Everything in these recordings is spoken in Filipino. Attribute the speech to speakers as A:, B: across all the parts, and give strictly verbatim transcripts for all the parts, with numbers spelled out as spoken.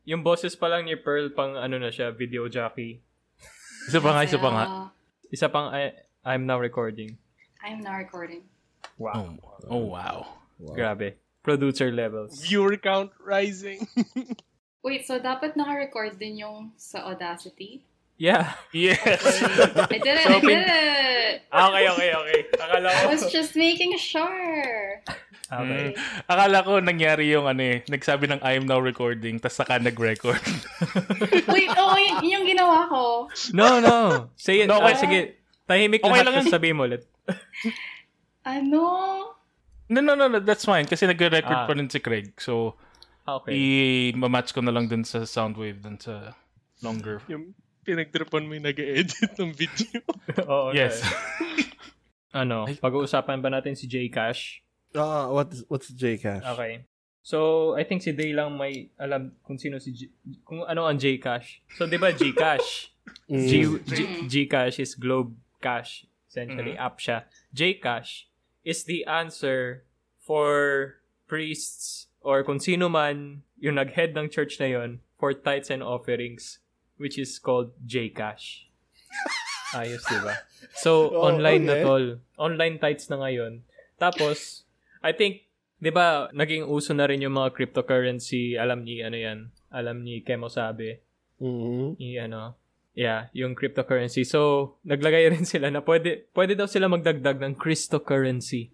A: yung boses pa lang ni Pearl pang ano na siya, video jockey.
B: Isa pa nga, isa pa nga.
A: Isa pang I, I'm now recording.
C: I'm now recording.
B: Wow. Oh, oh wow.
A: wow. Grabe. Producer levels.
D: Viewer count rising.
C: Wait, so dapat naka-record din yung sa Audacity?
A: Yeah.
B: Yes.
C: Okay. I did it, so, I did it!
A: Okay, okay, okay. Akala ko.
C: I was just making sure.
A: Okay.
B: Mm. Akala ko nangyari yung ano eh, nagsabi ng I am now recording, tas saka nag-record.
C: Wait, oo, oh, y- yung ginawa ko.
A: No, no. Say it.
B: No, okay,
A: uh, sige. Tahimik
B: okay
A: lahat, tapos sabihin mo ulit.
C: Ano?
B: No, no, no, no, that's fine. Kasi nag-record
A: ah.
B: pa rin si Craig. So,
A: okay.
B: i-match ko na lang dun sa sound wave dun sa longer.
D: Yung pinagtripan mo yung nag-edit ng video.
A: Oo.
B: Yes.
A: Ano, pag-uusapan ba natin si Jcash?
E: Ah, uh, what's what's Jcash?
A: Okay. So, I think si Day lang may alam kung sino si G- kung ano ang Jcash. So, 'di ba Gcash?
E: mm.
A: G, G, Gcash is Globe Cash. Essentially, mm-hmm. app siya. Jcash is the answer for priests or kung sino man yung nag-head ng church na yon for tithes and offerings, which is called Jcash. Ayos, 'di ba? So,
E: oh,
A: online
E: okay.
A: na tol. Online tithes na ngayon. Tapos, I think, di ba, naging uso na rin yung mga cryptocurrency, alam ni, ano yan, alam ni Kemo sabi.
E: Mm-hmm.
A: I, ano, yeah, yung cryptocurrency. So, naglagay rin sila na pwede, pwede daw sila magdagdag ng cryptocurrency.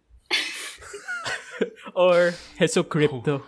A: Or, Hesocrypto.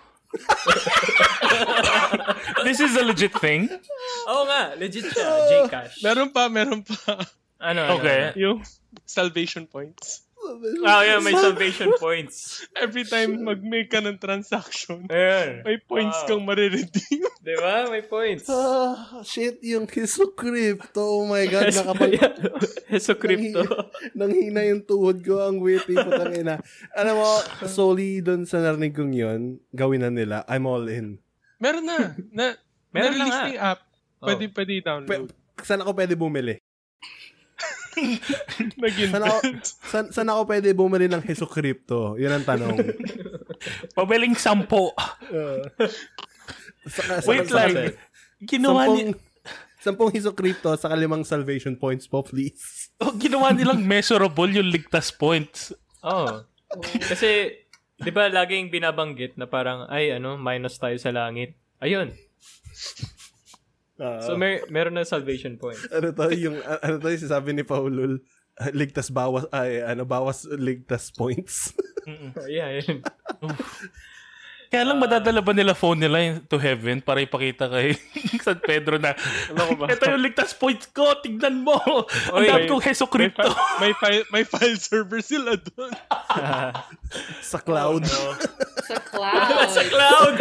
B: This is a legit thing?
A: Oo nga, legit siya, Jcash.
D: Meron pa, meron pa.
A: Ano,
B: okay.
A: ano, ano?
D: Yung salvation points.
A: Ah, oh, yeah, may salvation points.
D: Every time mag-make ka ng transaction,
A: Ayan.
D: may points
A: Wow.
D: kang mariredeem.
A: Di ba? May points.
E: Ah, shit, yung Hesocrypto. Oh my God, nakapal...
A: Hesocrypto.
E: Nanghina yung tuhod ko, ang witty, putang ina. Alam mo, solely dun sa narinig kong yun, gawin na nila, I'm all in.
D: Meron na. na
A: Meron na
D: na-release
A: nga.
D: na yung app. Pwede,
A: Oh.
D: pwede download.
E: Pe- saan ako pwede bumili?
D: Nag-invent.
E: Saan ako, saan, saan ako pwede bumili ng Hesocrypto? Yun ang tanong.
B: Pabiling sampo.
E: Uh, saka,
B: Wait
E: saka,
B: lang. Ginawa ni...
E: sampung, sampung Hesocrypto sa kalimang salvation points po, please.
B: Oh, ginawa nilang measurable yung ligtas points.
A: Oh. Kasi, di ba laging binabanggit na parang, ay, ano, minus tayo sa langit. Ayun.
E: Uh,
A: So, mer- meron na salvation point.
E: ano to, yung, uh, ano to, yung sasabi ni Paulul, uh, ligtas bawas, ay, ano, bawas ligtas points.
A: Yeah, yun.
B: Kaya lang madadala ba nila phone nila to heaven para ipakita kay San Pedro na ito yung ligtas points ko, tignan mo. Ang dami kong Hesocrypto.
D: May, fi- may file server sila doon.
E: Sa cloud.
A: Oh, no.
C: Sa cloud.
A: Sa cloud!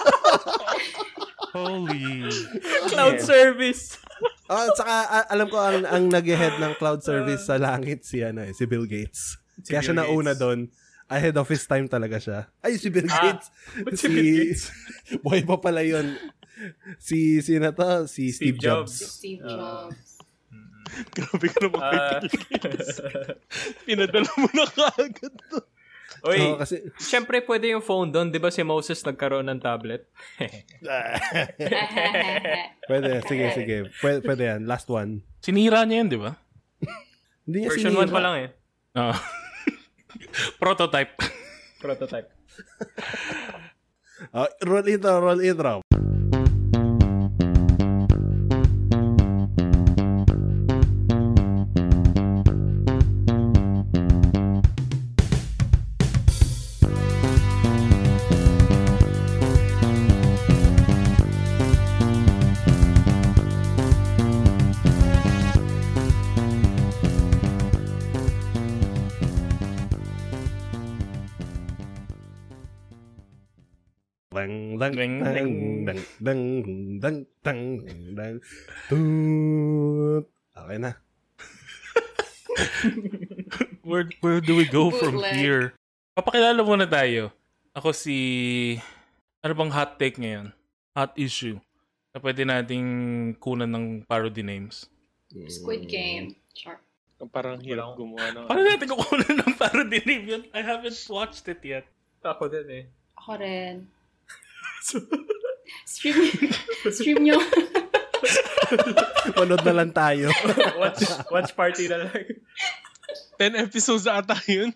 B: Holy.
A: Cloud service.
E: Ah, at saka a- alam ko ang ang nag-head ng cloud service sa langit si ano eh, si Bill Gates.
A: Si
E: Kaya
A: Bill
E: siya nauna
A: Gates.
E: doon. Ahead of his time talaga siya. Ay, si Bill
A: Ah,
E: Gates.
A: ba't
E: si
A: si Bill Gates?
E: Boy pa pala yun. Si, si na to? Si Steve,
A: Steve
E: Jobs.
A: Jobs.
C: Steve Jobs.
D: Grabe ka naman kay
A: Ah.
D: Bill Gates. Pinadala mo na kaagad to.
A: Oy,
E: Oo, kasi
A: syempre pwede yung phone doon. Di ba si Moses nagkaroon ng tablet?
E: pwede, sige, sige. Pwede, pwede yan. Last one.
B: Sinira niya yun, di ba?
E: Hindi niya
A: Version
E: sinira.
A: one pa lang eh.
B: Oo. Prototype.
A: Prototype.
E: Uh, roll intro, roll intro. Dang dang
B: Ding,
E: dang
B: ding.
E: dang dang dang dang dang. Toot. Okay na.
B: Where where do we go from
C: Bootleg.
B: here? Papakilala muna tayo. Ako si... Ano bang hot take ngayon? Hot issue. Na pwede nating kunan ng parody names.
C: Squid Game. Sure.
D: Parang hirap gumawa ng...
B: Paano natin kukunan ng parody name yun? I haven't watched it yet.
A: Ako din eh.
C: Ako rin. stream, stream nyo.
E: Manood na lang tayo.
A: watch, watch party na lang.
D: ten episodes ata yun.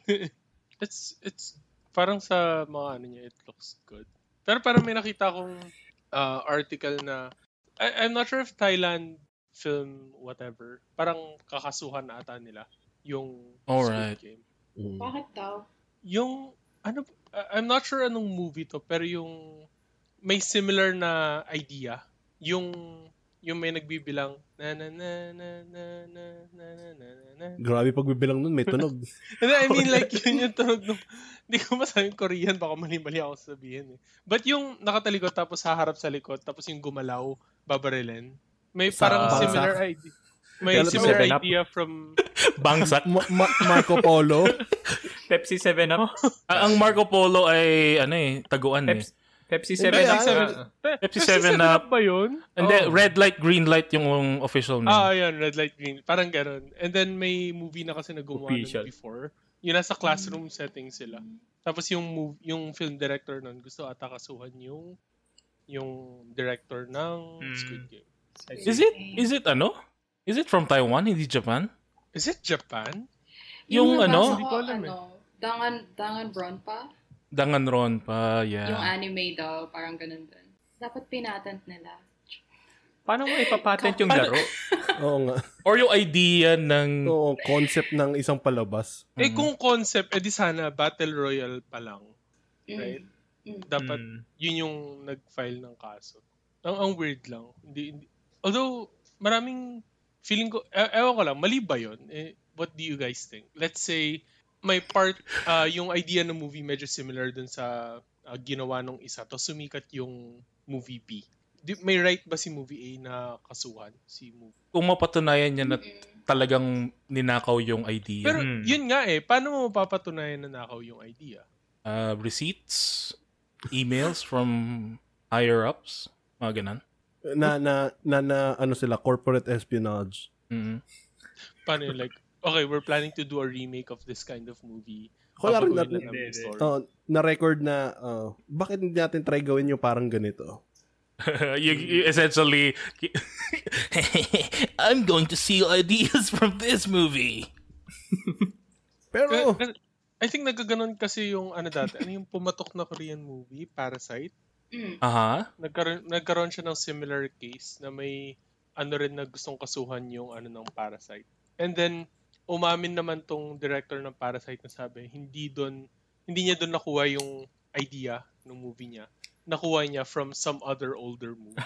D: It's, it's, parang sa mga ano niya, it looks good. Pero parang may nakita akong uh, article na, I, I'm not sure if Thailand film, whatever, parang kakasuhan na ata nila yung
B: Alright.
D: Squid Game.
E: Mm.
C: Bakit daw?
D: Yung, ano, I'm not sure anong movie to, pero yung may similar na idea. Yung, yung may nagbibilang, na na na na na na na na na.
E: Grabe pagbibilang nun, may tunog.
D: I mean, like, yun yung tunog nung, hindi ko masabing Korean, baka mali-mali ako sabihin eh. But yung nakatalikod, tapos haharap sa likod, tapos yung gumalaw, babarilin. May
E: Sa-
D: parang
E: bangsak.
D: similar idea. May
E: Kaya
D: similar
A: seven up.
D: idea from
B: Bangsak.
E: Ma- Ma- Marco Polo.
A: Pepsi seven Up.
B: Ah, ang Marco Polo ay, ano eh, taguan eh.
A: Pepsi, Pepsi seven
E: Hindi,
A: Up.
E: ah,
A: ah.
B: Pepsi seven Up.
D: ba yun?
B: And then,
D: Oh.
B: red light, green light yung official name.
D: Ah, yun, red light, green. Parang ganun. And then may movie na kasi na gumawa nun
A: Official.
D: before. Yung nasa classroom setting sila. Tapos yung move, yung film director nun, gusto ata kasuhan yung yung director ng
A: Mm.
D: Squid Game.
B: Is it, is it ano? Is it from Taiwan, hindi Japan?
D: Is it Japan?
B: Yung
C: nabasa
B: ano?
C: ko,
D: Hindi ko alam eh.
C: ano, Dangan, Danganron pa?
B: Danganron pa,
C: Yung
B: yeah.
C: anime daw, parang ganun din. Dapat pinatent nila.
A: Paano mo ipapatent yung
B: Paano-
A: laro?
E: Oo nga.
B: Or yung idea ng...
E: Oo, concept ng isang palabas.
D: Eh kung concept, edi sana Battle Royale pa lang.
C: Mm.
D: Right?
C: Mm.
D: Dapat
A: Mm.
D: yun yung nag-file ng kaso. Ang, ang weird lang. Hindi, hindi. Although, maraming feeling ko, e- ewan ko lang, mali ba yun? Eh, what do you guys think? Let's say, may part, uh, yung idea ng movie medyo similar dun sa uh, ginawa nung isa. To sumikat yung movie B. Di, may right ba si movie A na kasuhan? Si movie?
B: Kung mapatunayan niya na
C: Mm.
B: talagang ninakaw yung idea.
D: Pero
A: Mm.
D: yun nga eh, paano mo mapapatunayan na nakaw yung idea?
B: Uh, receipts, emails from higher-ups, mga ganun.
E: Na, na, na, na, ano sila, corporate espionage.
B: Mhm.
D: Paano yun? Like, okay, we're planning to do a remake of this kind of movie.
E: Wala rin
D: Papaguhin
E: natin,
D: lang namin yung story.
E: oh, na-record na, uh, bakit hindi natin try gawin yung parang ganito?
B: you, you essentially, I'm going to steal ideas from this movie.
E: Pero,
D: Kasi- I think nagkaganon kasi yung ano dati, ano yung pumatok na Korean movie, Parasite.
C: Mm.
B: Aha.
D: Nagkaroon, nagkaroon siya ng similar case na may ano rin na gustong kasuhan yung ano ng Parasite. And then, umamin naman tong director ng Parasite na sabi, hindi doon, hindi niya doon nakuha yung idea ng movie niya. Nakuha niya from some other older movie.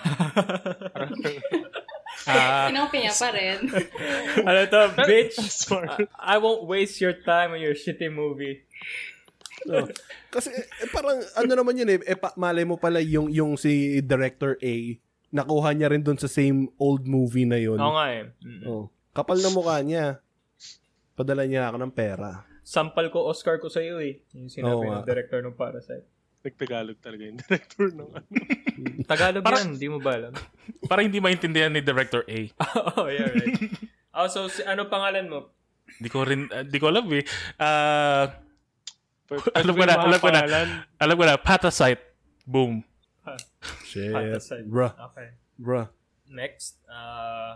B: Ah,
C: Kinopia niya pa rin.
A: Ano to, bitch?
D: Sorry.
A: I, I won't waste your time on your shitty movie.
E: no. Kasi eh, parang ano naman yun eh, eh pa, malay mo pala yung, yung si Director A, nakuha niya rin dun sa same old movie na yun.
A: Oo nga eh. Mm.
E: Oh. Kapal na mukha niya. Padala niya ako ng pera.
A: Sampal ko Oscar ko sa iyo eh. Yung sinabi
E: Oo
A: ng
E: nga.
A: director ng Parasite.
D: Nagtagalog talaga yung director ng ano.
A: Tagalog
B: Parang-
A: yan, di mo ba alam?
B: para hindi maintindihan ni Director A.
A: Oh, yeah, right. Oh, so, si, ano pangalan mo?
B: Di ko rin, uh, di ko alam eh. Ah,
D: Pag-
B: Alam
D: pag
B: ko
D: may
B: na,
D: mga
B: alam ko na.
D: pangalan,
B: alam ko na, Parasite. Boom.
E: Shit.
A: Parasite.
E: Bruh.
A: Okay.
E: Bruh.
A: Next. Uh...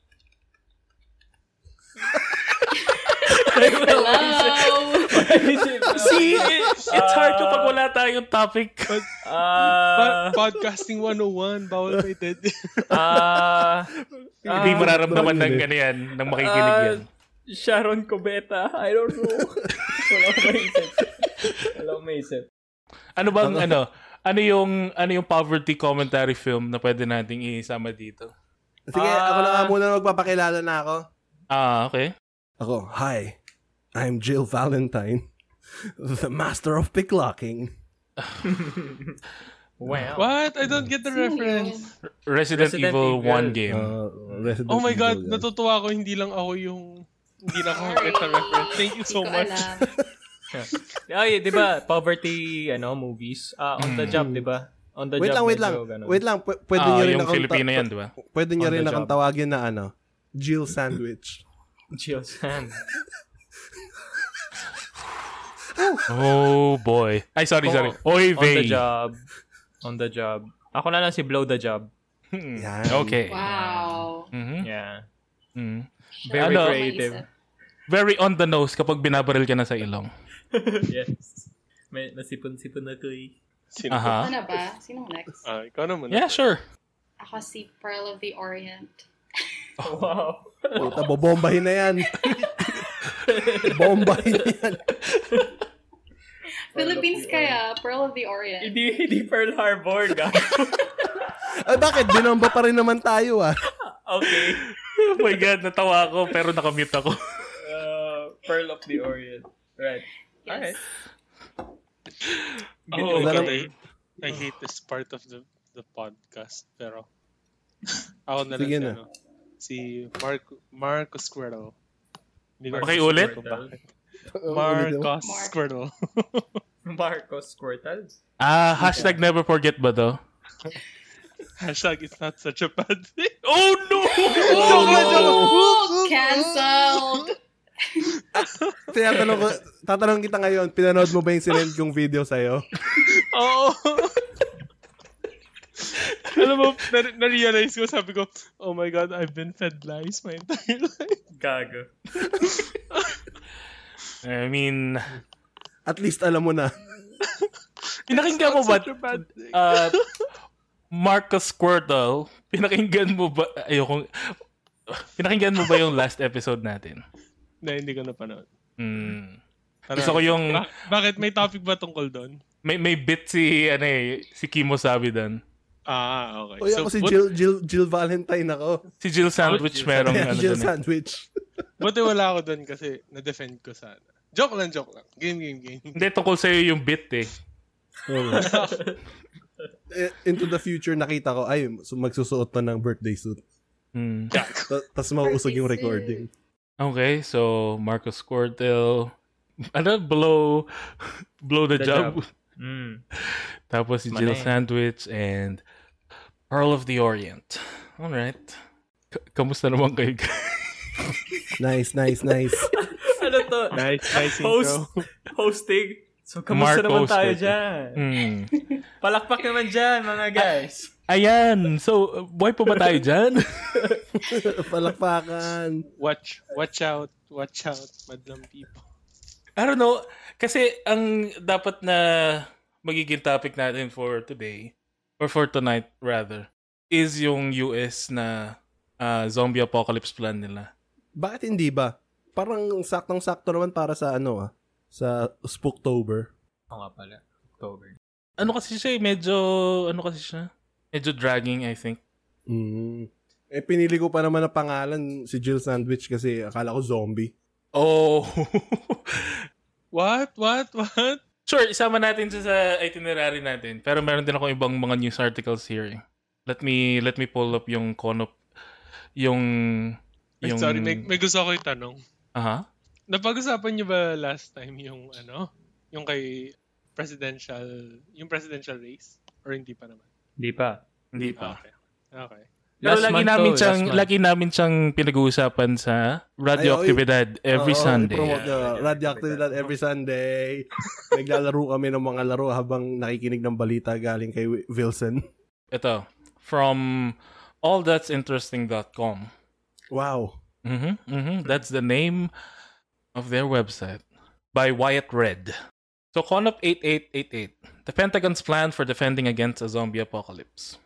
C: Hello!
B: See, it- it's hard kapag wala tayong topic.
A: Ah...
D: Pa- podcasting one oh one, bawal may dead.
A: Ah...
B: Hindi
A: ah,
B: mararamdaman ng
E: Hindi.
B: ganyan, ng makikinig yan.
A: ah, Sharon Cubeta. I don't know. Wala akong maisip. Wala akong maisip.
B: Ano bang, ano, ano yung, ano yung poverty commentary film na pwede nating isama dito?
E: Sige,
A: Ah.
E: ako na nga muna magpapakilala na ako.
B: Ah, okay.
E: Ako, hi. I'm Jill Valentine, the master of picklocking.
A: Wow.
D: What? I don't get the
C: Sino
D: reference.
B: Resident,
A: Resident
B: Evil
A: Evil.
B: one game.
E: Uh, Resident
D: Oh my God,
E: Evil yan.
D: natutuwa ako. Hindi lang ako yung hindi na ako
C: Sorry.
D: get the reference. Thank you so
C: Hindi ko
D: much.
C: alam.
A: Ay, di ba? Poverty, ano, movies. Ah, on the job, di ba? On the
E: Wait
A: job.
E: lang, wait
A: medyo
E: lang.
A: ganun.
E: Wait lang, P- pwede
B: Ah,
E: nyo rin
B: yung
E: akong
B: Filipino
E: ta-
B: yan, di ba?
E: Pwede nyo
A: On
E: rin
A: the
E: akong
A: job.
E: tawagin na ano, Jill Sandwich.
A: Jill Sand.
B: Oh boy. Ay, sorry, sorry. Oy,
A: On the
B: vey.
A: job. On the job. Ako na lang si Blow the Job.
E: Yan.
B: Okay.
C: Wow.
B: Mhm.
A: Yeah.
B: Mhm.
A: Very
B: Ano?
A: creative.
B: Very on the nose kapag binabaril ka na sa ilong.
A: Yes. May nasipon-sipon na ko eh.
D: Sino
B: Aha.
C: Ano ba? Sinong next?
D: Ah, ikaw naman.
B: Yeah, sure.
C: Ako si Pearl of the Orient.
A: Wow.
E: Puta, bobombahin na yan. Bombahin na yan.
C: Philippines kaya, Pearl of the Orient.
A: Hindi, hindi Pearl Harbor, gago.
E: Ay, bakit? Binomba pa rin naman tayo, ah.
A: Okay.
B: Oh my God, natawa ako pero nakamute ako.
A: Uh, Pearl of the Orient. Right.
C: Yes.
A: Alright.
D: Oh,
E: Wala
D: God,
E: nang-
D: I, I hate this part of the the podcast. Pero, ako na lang
E: Sige
D: si,
E: na.
D: ano, si Marco, Marco Squirtle. Hindi ko
B: Okay,
D: alam
B: ulit?
D: kung bakit.
E: Ulit
D: Marcos
C: Mark.
D: Squirtle.
A: Marcos Squirtle.
B: Ah, hashtag never forget ba to?
D: Hashtag it's not such a bad thing.
B: Oh no!
C: Oh, cancelled!
E: Tinatanong ko, tatanong kita ngayon, pinanood mo ba yung sinend kong video sa'yo?
D: Oo. Alam mo, na- na-realize ko, sabi ko, oh my God, I've been fed lies my entire life.
A: Gago.
B: I mean,
E: At least alam mo na.
B: pinakinggan mo ba?
D: Such a bad thing.
B: Uh, Marcus Squirtle, pinakinggan mo ba? Ayoko. Pinakinggan mo ba yung last episode natin?
D: Na hindi ko napanood.
B: Hmm.
D: Ano?
B: Gusto ko yung
D: Ba- bakit? May topic ba tungkol doon?
B: may may bit si ano eh, si Kimo Sabi doon.
D: Ah, okay.
E: O ako si
D: but-
E: Jill, Jill, Jill Valentine ako.
B: Si Jill Sandwich
A: Jill
B: merong
E: Kaya
B: ano
E: Jill
B: doon. Eh.
E: Sandwich.
D: buti wala ako doon kasi na-defend ko sana. Joke lang, joke lang. Game, game, game.
B: Hindi, tungkol sa'yo yung bit eh.
E: Eh, Into the future, nakita ko, ay, so magsusuot pa ng birthday suit.
B: Hmm.
E: Ta- Tapos mauusog yung recording.
B: Okay, so Marcus Squirtle, ano, blow, blow the,
A: The
B: job.
A: job. Mm.
B: Tapos si Jill
A: Manay.
B: Sandwich and Pearl of the Orient. Alright. K- kamusta naman kayo?
E: Nice, nice, nice.
A: Ano to?
D: Nice, nice
A: Host, hosting. So, kamusta
B: Mark
A: naman
B: hosted.
A: tayo dyan?
B: Hmm.
A: Palakpak naman dyan, mga guys.
B: Ayan, so, uh, buhay pa ba tayo dyan?
E: Palakpakan.
D: Watch, watch out, watch out, madlang people.
B: I don't know. Kasi ang dapat na magiging topic natin for today, or for tonight rather, is yung U S na uh, zombie apocalypse plan nila.
E: Bakit hindi ba? Parang saktong-sakto naman para sa ano ah, sa Spooktober.
A: Oo nga pala. October.
B: Ano kasi siya eh, medyo, ano kasi siya? Medyo dragging, I think.
E: Mm. Eh, pinili ko pa naman na pangalan si Jill Sandwich kasi akala ko zombie.
B: Oh!
D: What? What? What?
B: Sure, isama natin siya sa itinerary natin. Pero meron din ako ibang mga news articles here. Let me let me pull up yung konop yung
D: Ay,
B: yung
D: sorry, may, may gusto ko itanong.
B: Aha.
D: Napag-usapan niyo ba last time yung ano, yung kay presidential, yung presidential race? Or hindi pa naman?
A: Hindi pa.
B: Hindi
D: Ah,
B: pa.
D: okay. Okay.
B: Pero
A: Last
B: lagi
A: month
B: namin
A: to,
B: siyang
A: last month.
B: lagi namin siyang pinag-uusapan sa Radioaktibidad every
E: Oo,
B: Sunday.
E: i-promote nyo. Radioactividad every Sunday. Naglalaro kami ng mga laro habang nakikinig ng balita galing kay Wilson.
B: Ito, from all that's interesting dot com.
E: Wow.
B: Mhm. Mhm. That's the name of their website by Wyatt Red. So Conop eight eight eight eight. The Pentagon's plan for defending against a zombie apocalypse.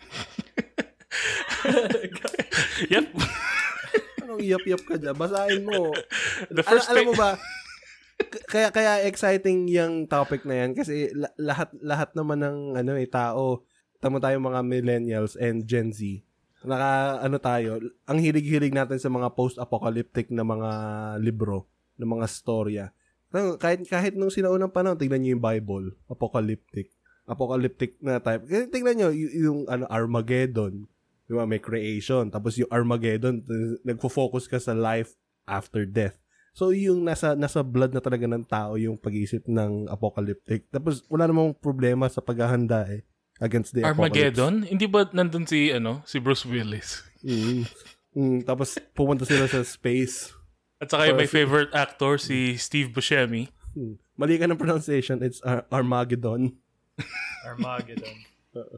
B: Yep.
E: Anong iyap-iyap ka dyan? Basahin mo.
B: The
E: Al-
B: first
E: alam mo
B: pa-
E: ba, k- kaya kaya exciting yung topic na yan kasi la- lahat lahat naman ng ano eh tao, tamo tayo mga millennials and Gen Z. Naka ano tayo, ang hilig-hilig natin sa mga post-apocalyptic na mga libro, na mga storya. Ano, Kahit kahit nung sinaunang panahon, tingnan niyo yung Bible, apocalyptic. Apocalyptic na type. Kasi tingnan niyo yung, yung ano Armageddon. Di ba, may creation. Tapos yung Armageddon, nagfo-focus ka sa life after death. So yung nasa nasa blood na talaga ng tao yung pag-iisip ng apocalyptic. Tapos wala namang problema sa paghahanda eh against the
B: Armageddon? Hindi ba nandun si ano, si Bruce Willis?
E: apocalypse. Mm. Mm, tapos pumunta sila sa space.
B: At saka yung my favorite actor si Steve Buscemi.
E: Hmm. Mali ka ng pronunciation, it's Ar- Armageddon.
A: Armageddon.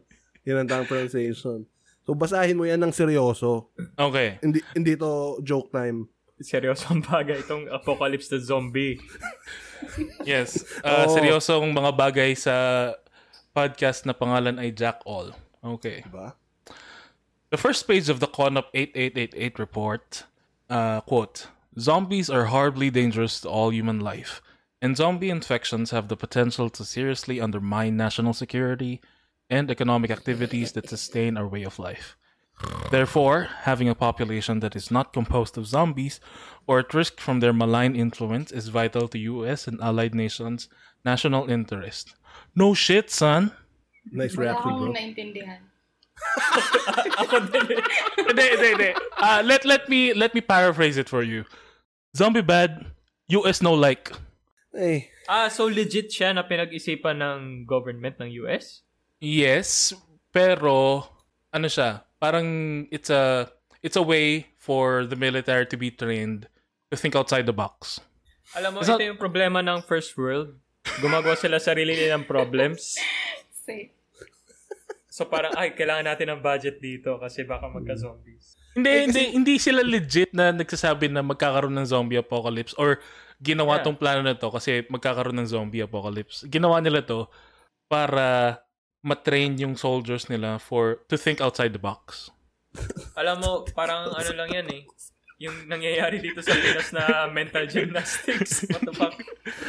E: Yan ang tamang pronunciation. So, basahin mo yan ng seryoso.
B: Okay.
E: Hindi, hindi to joke time.
A: Seryosong bagay itong Apocalypse the Zombie.
B: Yes. Uh,
E: Oh.
B: Seryosong mga bagay sa podcast na pangalan ay Jack All. Okay.
E: Diba?
B: The first page of the CONOP eighty-eight eighty-eight report, uh, quote, "Zombies are horribly dangerous to all human life, and zombie infections have the potential to seriously undermine national security and economic activities that sustain our way of life. Therefore, having a population that is not composed of zombies or at risk from their malign influence is vital to U S and allied nations' national interest." No shit, son.
E: Nice
C: Wala
E: reaction, bro.
C: akong naintindihan.
A: Ako din.
B: Hindi, hindi, hindi. Uh, let, let me, let me paraphrase it for you. Zombie bad, U S no like.
E: Eh,
A: Ah, so legit siya na pinag-isipan ng government ng U S?
B: Yes, pero ano siya? Parang it's a it's a way for the military to be trained to think outside the box.
A: Alam mo,
B: Is
A: ito
B: that-
A: yung problema ng first world. Gumagawa sila sarili nilang problems.
C: Safe.
A: So parang, ay, kailangan natin ng budget dito kasi baka magka-zombies.
B: Hindi, hindi, hindi sila legit na nagsasabi na magkakaroon ng zombie apocalypse or ginawa
A: Yeah.
B: tong plano na to kasi magkakaroon ng zombie apocalypse. Ginawa nila to para matrain yung soldiers nila for to think outside the box.
A: Alam mo, parang ano lang yan eh. Yung nangyayari dito sa Pinas na mental gymnastics. What the fuck?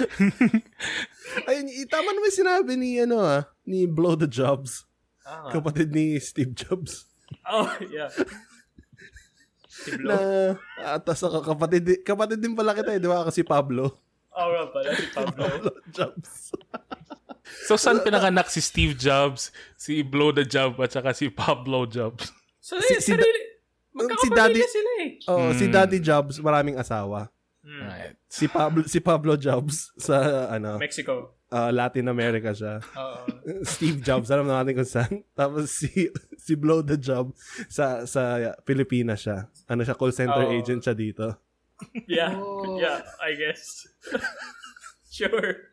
E: ayun, i- tama naman sinabi ni, ano ah, ni Blow the Jobs.
A: Ah.
E: Kapatid ni Steve Jobs.
A: Oh, yeah. Si Blo.
E: Na, atas ako, kapatid, di- kapatid din pala kita eh, di ba? Kasi Pablo.
A: Oh, nga pala, si Pablo.
E: Pablo Jobs.
B: So, saan pinanganak si Steve Jobs, si Blow the Job, at saka si Pablo Jobs?
A: So,
E: Si-
A: eh,
E: si
A: sarili.
E: si
A: Magkakapamilya
E: Daddy-
A: sila eh.
E: Oo, si
B: Hmm.
E: Daddy Jobs, maraming asawa.
A: Hmm.
B: Right.
E: Si Pablo si Pablo Jobs sa ano,
A: Mexico.
E: uh, Latin America siya.
A: Oo.
E: Steve Jobs, alam na natin kung saan. Tapos si si Blow the Job sa sa Pilipinas siya. Ano siya, call center
A: Oo.
E: agent siya dito.
A: Yeah.
C: Oh.
A: Yeah, I guess. Sure.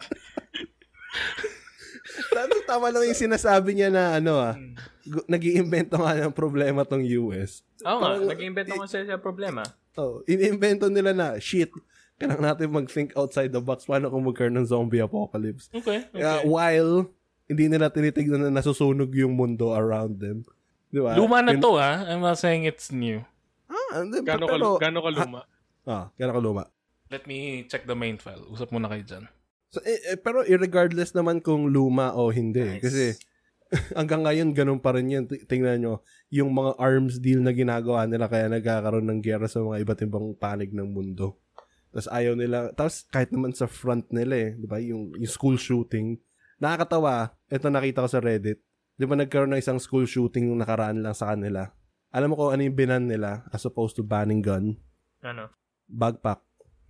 E: Tapos tama naman yung sinasabi niya na ano ah,
A: Hmm.
E: gu- nag-iimbento nga ng problema tong U S.
A: Oo nga,
E: Parang-
A: nag-invent ako sa sa problema.
E: Oh, iniimbento nila na, shit, kailangan natin mag-think outside the box paano kung magkaroon ng zombie apocalypse.
B: Okay. okay.
E: Uh, while hindi nila tinitignan na nasusunog yung mundo around them. Di ba?
B: Luma na
E: Yun-
B: to, ha? I'm not saying it's new.
E: Ah, hindi,
D: Gano'n ka,
E: pero,
D: gano'n ka luma?
E: ah, gano'n ka luma.
B: Let me check the main file. Usap muna kayo dyan.
E: So, eh, eh, pero irregardless naman kung luma o hindi.
A: Nice.
E: Kasi hanggang ngayon, ganun pa rin yun. T- Tingnan nyo, yung mga arms deal na ginagawa nila kaya nagkakaroon ng gera sa mga iba't ibang panig ng mundo. Tapos ayaw nila, tapos kahit naman sa front nila eh, di ba, yung, yung school shooting. Nakakatawa, ito nakita ko sa Reddit. Di ba nagkaroon ng isang school shooting yung nakaraan lang sa kanila? Alam mo kung ano yung binan nila as opposed to banning gun?
A: Ano?
E: Backpack.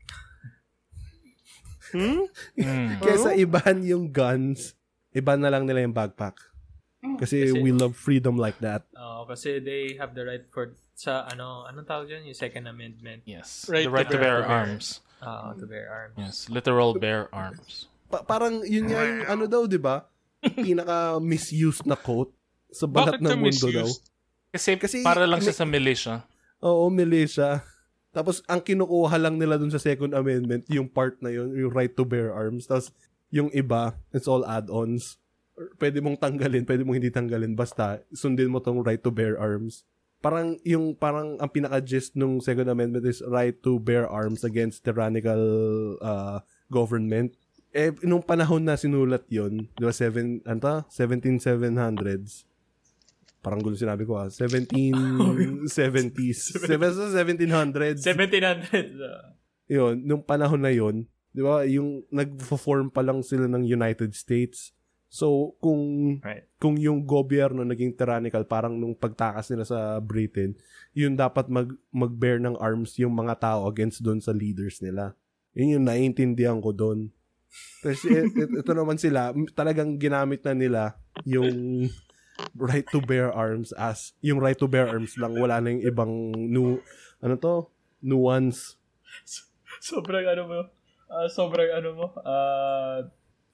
D: Hmm?
B: Mm.
E: Kesa iban yung guns, iban na lang nila yung backpack. Kasi,
A: Kasi-
E: we love freedom like that.
A: Oo, kasi they have the right for sa ano, anong tawag yun? Yung Second Amendment.
B: Yes.
D: Right
B: the right
D: to
B: to bear
D: bear
B: arms.
A: Ah, to bear arms.
B: Yes. Literal bear arms.
E: Pa- parang yun nga yung ano daw, di ba? Pinaka misused na quote sa balat
D: Bakit
E: ng
D: na
E: mundo daw.
D: misused?
B: Kasi,
E: Kasi-
B: para lang siya sa militia.
E: Oo, militia. Tapos ang kinukuha lang nila dun sa Second Amendment, yung part na yun, yung right to bear arms. Tapos yung iba, it's all add-ons. Pwede mong tanggalin, pwede mong hindi tanggalin. Basta, sundin mo tong right to bear arms. Parang yung, parang ang pinaka-gist nung Second Amendment is right to bear arms against tyrannical uh, government. Eh, nung panahon na sinulat yon, di ba, seven, ano, seventeen seven hundreds. Parang gulo sinabi ko ah, seventeen seventies. seventeen hundreds.
A: seventeen hundred. Uh,
E: Yun, nung panahon na yun, di ba, yung nag-form pa lang sila ng United States. So, kung
A: right.
E: kung yung gobyerno naging tyrannical, parang nung pagtakas nila sa Britain, yun dapat mag, mag-bear ng arms yung mga tao against doon sa leaders nila. Yun yung naiintindihan ko doon. Kasi ito, ito naman sila, talagang ginamit na nila yung right to bear arms as, yung right to bear arms lang, wala na yung ibang new, ano to? Nuance.
A: Sobrang ano mo, ah, sobrang ano mo, ah,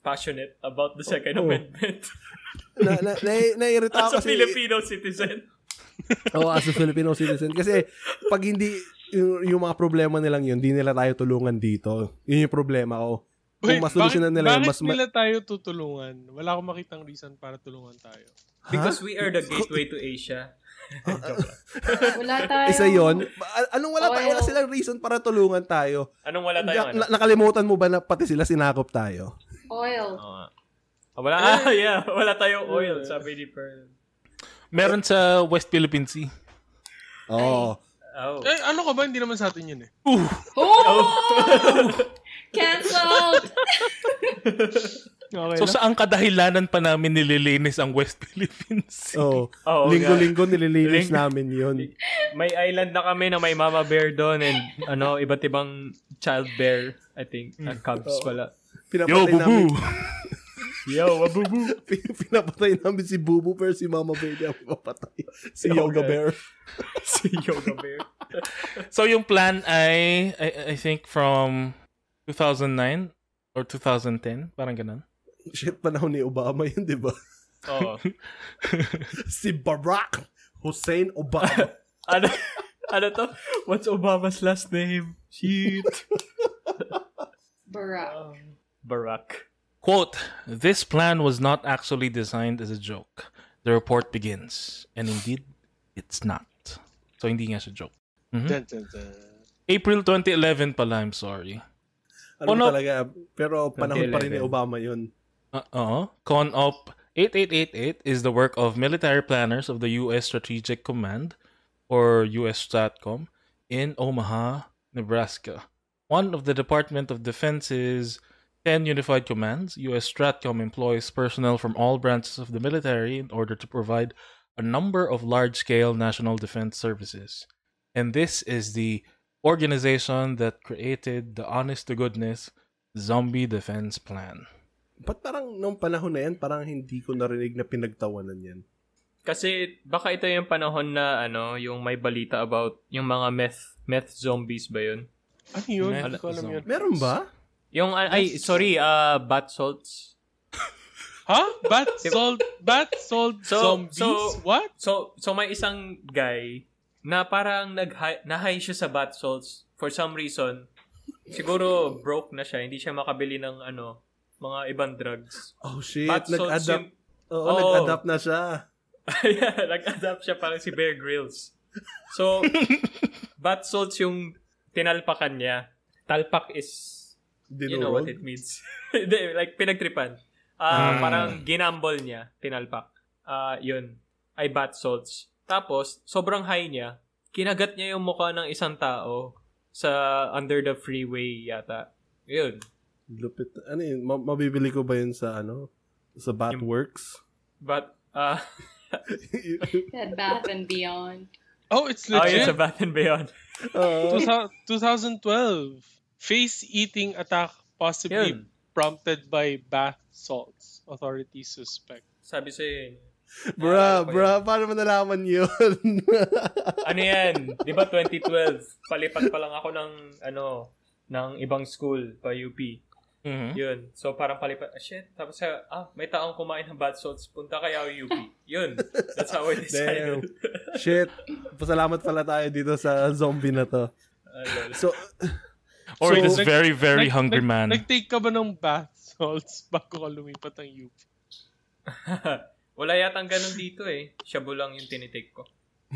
A: passionate about the Second
E: Oh.
A: Amendment.
E: na, na, na, naiirita
A: As a
E: ako kasi...
A: Filipino citizen.
E: Oo, as a Filipino citizen. Kasi pag hindi, yung, yung mga problema nilang yun, hindi nila tayo tulungan dito. Yun yung problema ko. Kung
D: Wait,
E: masolusyonan
D: bakit,
E: nila yun,
D: bakit
E: mas... ma-
D: nila tayo tutulungan? Wala akong makitang reason para tulungan tayo.
A: Because we are the gateway to Asia.
C: Wala tayo.
E: Isa yon. A- Anong wala tayo?
C: Oil.
E: Wala silang reason para tulungan tayo.
A: Anong wala tayong
E: Na-
A: ano?
E: na- nakalimutan mo ba na pati sila sinakop tayo?
C: Oil.
A: Oo nga. Ah, wala, ah, yeah. Wala tayong oil, sabi ni Pearl.
B: Meron sa West Philippine Sea.
E: Oo.
A: Oh.
D: Eh, ano ka ba? Hindi naman sa atin yun eh.
C: Oh! Cancelled!
D: Okay
B: So
D: lang.
B: saan kadahilanan pa namin nililinis ang West Philippine Sea?
E: Oo.
A: Oh,
E: Linggo-linggo nililinis
A: Ling-
E: namin yun.
A: May island na kami na may mama bear doon and ano, iba't ibang child bear, I think. Uh, cubs pala.
B: Yo,
E: Pinapatay namin,
B: bubu!
A: Yo, wabubu!
E: pin- pinapatay namin si Bubu pero si Mama Bear di ako mapatay. Si
A: Yoga.
E: Yoga Bear.
A: Si Yoga Bear.
B: So yung plan ay, I, I think from two thousand nine or two thousand ten, parang ganun.
E: Shit, panahon ni Obama yun, di ba?
A: Oo.
E: Si Barack Hussein Obama.
A: Ano, ano to? What's Obama's last name? Shit.
C: Barack.
A: Barack.
B: Quote, this plan was not actually designed as a joke. The report begins. And indeed, it's not. So hindi nga siya joke. Mhm.
D: Dun, dun, dun.
B: April twenty eleven pala, I'm sorry.
E: Ano
B: Oh, no.
E: talaga, pero panahon pa rin ni
A: twenty eleven.
E: Obama yun.
B: Uh-uh. ConOp eighty-eight eighty-eight is the work of military planners of the U S Strategic Command, or U S STRATCOM, in Omaha, Nebraska. One of the Department of Defense's ten unified commands, U S STRATCOM employs personnel from all branches of the military in order to provide a number of large-scale national defense services. And this is the organization that created the honest-to-goodness Zombie Defense Plan.
E: Ba't parang nung panahon na yan, parang hindi ko narinig na pinagtawanan yan?
A: Kasi baka ito yung panahon na ano, yung may balita about yung mga meth meth zombies ba yun?
D: Ano yun?
B: Meth
D: Hindi ko alam
B: zone.
D: yun.
E: Meron ba?
A: Yung ah, ay sorry, uh bat salts.
D: Ha? Bat salt, bat salt
A: So-
D: zombies?
A: so-
D: What?
A: So so may isang guy na parang nag na-high siya sa bat salts for some reason. Siguro broke na siya, hindi siya makabili ng ano, mga ibang drugs.
E: Oh shit,
A: Bat salts
E: nag-adapt.
A: yung
E: Oo,
A: Oo.
E: nag-adapt na siya.
A: yeah, nag-adapt siya parang si Bear Grylls. So, bat salts yung tinalpakan niya. Talpak is, you know what
E: Dinurog.
A: it means. Hindi, like, pinagtripan. Ah,
B: Mm.
A: Parang ginambol niya, tinalpak. Ah, yun. Ay bat salts. Tapos, sobrang high niya, kinagat niya yung mukha ng isang tao sa under the freeway yata. Yun.
E: Lupit. Ano yun? Ma- mabibili ko ba yun sa ano? Sa Batworks?
A: But, ah,
C: Bed Bath and Beyond.
D: Oh, it's
A: oh, yun
D: legit.
A: sa Bath and Beyond.
E: Oo.
D: twenty twelve. Face-eating attack possibly
A: Yun.
D: prompted by bath salts. Authorities suspect.
A: Sabi sa'yo,
E: Bra,
A: Naalala ko
E: bra, paano mo nalaman yun?
A: ano yan? Di ba twenty twelve? Palipat pa lang ako ng, ano, ng ibang school pa U P.
B: Mhm.
A: Yun. So, parang palipat, ah, shit. Tapos, ah, may taong kumain ng bath salts. Punta kaya U P. Yun. That's how I
E: Damn.
A: decided.
E: Shit. Pasalamat pala tayo dito sa zombie na to.
A: Ah, lol.
E: So,
B: Or
E: So-
B: this very, very
D: Nag-
B: hungry
D: nag-
B: man.
D: Nag-take ka ba ng bath salts bago ka lumipat ng U P?
A: Wala yatang ganun dito eh. Shabu lang yung tinitake ko.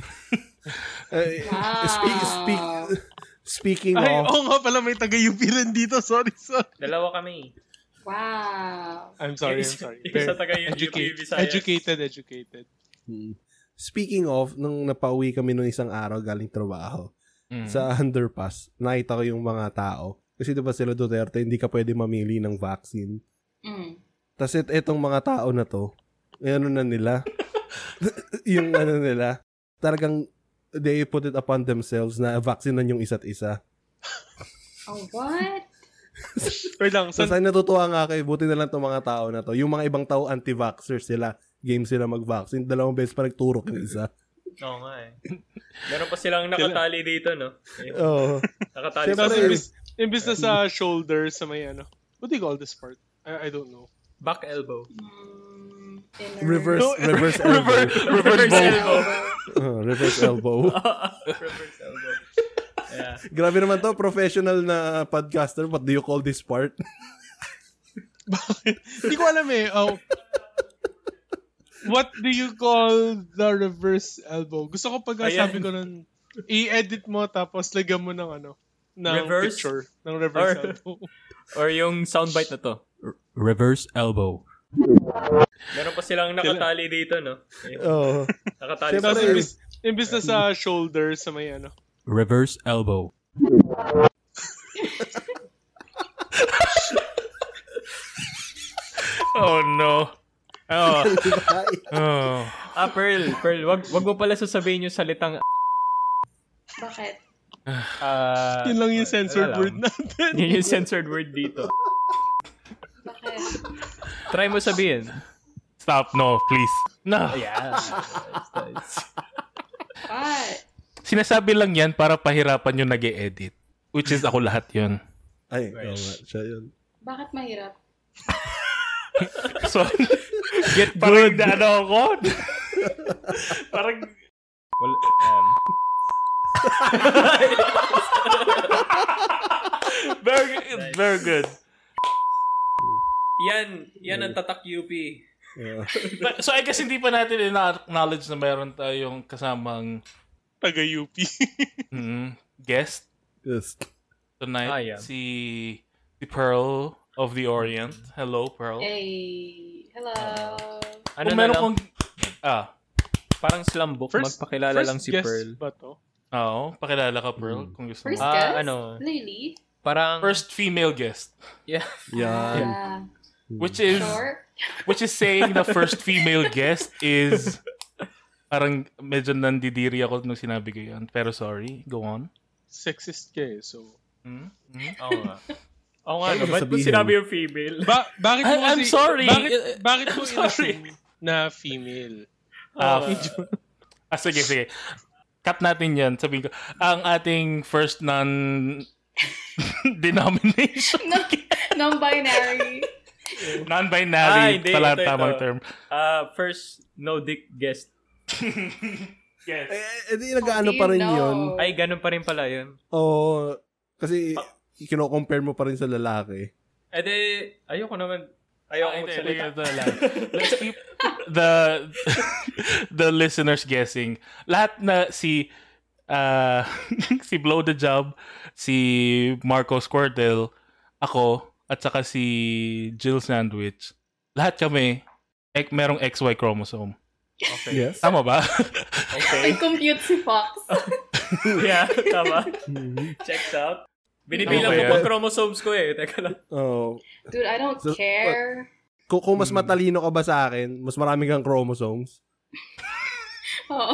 E: eh,
C: Wow.
E: speak, speak, speaking
D: Ay,
E: of,
D: oo nga pala, may taga-U P rin dito. Sorry, sorry.
A: Dalawa kami.
C: Wow.
D: I'm sorry, I'm
A: Isa-
D: sorry.
A: isa
D: Very
A: taga-U P,
D: educated,
A: Visayas.
D: educated, educated.
E: Hmm. Speaking of, nung napauwi kami nung isang araw galing trabaho,
B: Mm.
E: sa underpass, nakita ko yung mga tao. Kasi diba sila Duterte, hindi ka pwede mamili ng vaccine.
C: Mm.
E: Tapos et, etong mga tao na to, eh, ano na nila, yung ano nila, talagang they put it upon themselves na vaccine yung isa't isa.
C: Oh, what?
D: Wait lang,
E: So,
D: san,
E: ay natutuwa nga kayo, buti na lang itong mga tao na to. Yung mga ibang tao, anti-vaxxers sila, game sila mag-vaccine, dalawang beses pa nagturok yung isa.
A: Oo nga eh. Meron pa silang nakatali dito, no? Ayun.
E: Oo.
A: Nakatali
E: Siyempre,
A: sa
D: Tapos imbis, imbis na sa shoulder sa may ano. What do you call this part? I, I don't know.
A: Back elbow.
C: Mm, inner.
E: Reverse,
B: No,
E: reverse elbow.
B: reverse, reverse
A: Reverse
B: elbow.
A: elbow.
E: Uh, reverse elbow.
A: Reverse elbow. Yeah.
E: Grabe naman to, professional na podcaster. What do you call this part?
D: Hindi ko alam eh. Oh, what do you call the reverse elbow? Gusto ko pag
A: Ayan.
D: sabi ko nun, i-edit mo tapos lagyan mo ng ano, ng
A: Reverse?
D: picture ng reverse
A: Or-
D: elbow.
A: Or yung soundbite na to. R- reverse elbow. Meron pa silang nakatali dito, no? Ayun.
E: Oo.
A: Nakatali
E: Siyempre,
A: sa
D: Tapos imbis, imbis na sa shoulder sa may ano.
A: reverse elbow.
B: Oh no. Oh. Oh.
A: Ah, Pearl. Pearl, wag, wag mo pala sasabihin yung salitang
C: Bakit?
A: ah,
D: Yun lang yung censored
A: wala
D: word
A: lang.
D: natin.
A: Yun yung censored word dito.
C: Bakit?
A: Try mo sabihin.
B: Stop, no, please. No.
A: Yeah. Nice.
C: What?
B: Sinasabi lang yan para pahirapan yung nag-e-edit. Which is ako lahat yun.
E: Ay, oo nga. Siya yun.
C: Bakit mahirap?
B: So,
A: Get
B: parang
A: good.
B: na ano ako. Parang,
A: Well, um,
B: very good. Very good.
A: yan, yan ang tatak U P.
E: Yeah.
B: But- So, I guess hindi pa natin ina-acknowledge na meron tayong kasamang
D: Taga-U P.
B: mm, guest
E: Yes.
B: tonight.
A: Ah, yeah.
B: Si, si Pearl of the Orient. Hello, Pearl.
C: Hey, hello.
A: Ano
B: Kung
A: na
B: meron
A: lang,
B: kong... Ah,
A: parang slumbook, magpakilala
D: first
A: lang si
D: guest
A: Pearl.
D: ba to?
B: oo. Pakilala ka, Pearl, kung gusto
C: First
B: mo.
A: Ah,
C: guest?
A: ano?
C: Lily?
A: Parang,
B: First female guest.
A: yeah.
E: Yan.
C: Ah,
B: Which is...
C: sure.
B: Which is saying the first female guest is... Parang medyo nandidiri ako nung sinabi ko yun. Pero sorry, go on.
D: Sexist ka eh, so...
B: Hmm? Hmm?
A: Oo nga. Oo nga,
E: Ano
A: no? Ba't mo
E: sabihin?
A: sinabi yung female?
D: Ba- bakit mo
B: I- I'm
D: kasi...
B: sorry.
D: Bakit,
B: Uh,
D: bakit mo
B: I'm sorry.
D: in-assume na female?
B: Ah, ah, sige, sige. Cut natin yan. Sabihin ko, ang ating first non-denomination,
C: Non-binary.
A: Ah,
B: non-binary
A: hindi,
B: pala
A: ito,
B: ang tamang
A: ito.
B: term.
A: Ah, first, no dick guest.
B: Yes.
E: Eh, edi nag-ano
C: How do
E: pa
C: you
E: rin
C: know?
E: yun.
A: Ay, ganun pa rin pala yun.
E: Oo. Kasi, kino-compare mo pa rin sa lalaki.
A: Eh di, ayoko naman. Ayoko
B: Okay,
A: magsalita.
B: ito lang. Let's keep the the listeners guessing. Lahat na si uh, si Blow the Job, si Marco Squirtle, ako, at saka si Jill Sandwich. Lahat kami, ek, merong X Y chromosome.
A: Okay.
E: Yes.
B: Tama ba?
A: Okay.
C: Nag-compute si Fox.
A: Yeah, tama.
E: Mhm.
A: Checks out. Binibilang
B: Okay,
A: ko pa
B: yeah.
A: chromosomes ko eh. Teka lang.
E: Oo.
C: Dude, I don't
E: So,
C: care.
E: Kung, kung mas matalino ka ba sa akin, mas marami kang chromosomes.
C: Oh,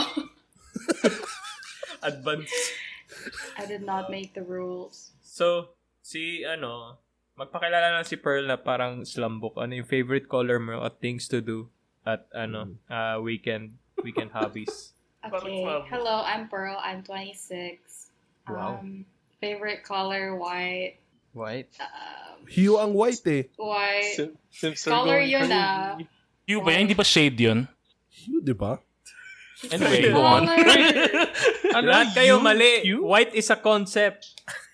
A: Advance.
C: I did not make the rules.
A: So, si ano, magpakilala lang si Pearl na parang slumbook. Ano yung favorite color mo at things to do at ano, uh, weekend, weekend hobbies.
C: Okay.
B: Parang
C: Hello, I'm Pearl. I'm twenty-six.
A: Wow.
C: Um, favorite color, white.
A: White?
C: Um,
E: Hue ang white eh.
C: white.
D: Sim- Sims are
C: Color
D: going
C: yun
D: crazy.
C: ah.
B: Hue ba yan? Hindi ba shade yun?
E: Hue, di ba?
B: Anyway, go on.
C: Color.
D: Ano,
A: Lahat kayo
D: you?
A: mali.
D: You?
A: White is a concept.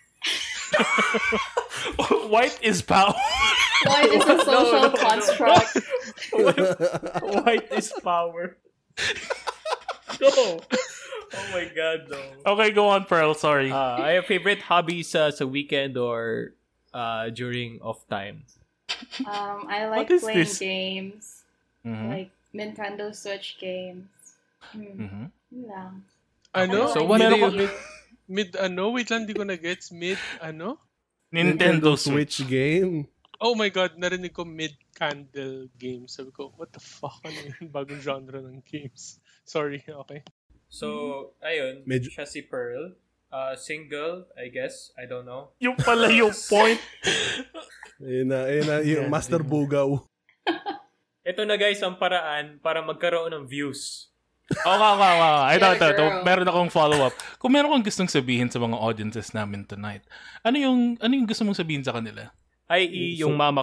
B: White is power.
C: White is a social
A: No, no, no.
C: construct.
A: White is power. No. Oh my God, no.
B: Okay, go on, Pearl. Sorry.
A: Uh, I have favorite hobbies uh, sa weekend or uh, during off time.
C: Um, I like
B: What is
C: playing
B: this?
C: games.
B: Mhm.
C: Like Nintendo Switch games. Hmm.
B: Mhm.
C: Yun lang.
D: Ano?
A: So,
C: Like,
A: what do
D: Meron
A: you-
D: ko mid, mid ano? Wait lang, di ko na-gets. Mid ano?
B: Nintendo Switch.
E: game.
D: Oh my God, narinig ko mid-candle game. Sabi ko, what the fuck? Ano yun? Bagong genre ng games. Sorry, okay.
A: So, ayun.
E: Medyo-
A: Siya si Pearl. Uh, single, I guess. I don't know.
B: Yung pala yung point.
E: Ayun na, ayun na, yung Master Bugaw.
A: Ito na guys ang paraan para magkaroon ng views.
B: Okay, okay, okay. Ito,
C: Yeah,
B: ito, ito.
C: girl.
B: Meron akong follow-up. Kung meron kang gustong sabihin sa mga audiences namin tonight, ano yung ano yung gusto mong sabihin sa kanila?
A: I E, yung mama ko.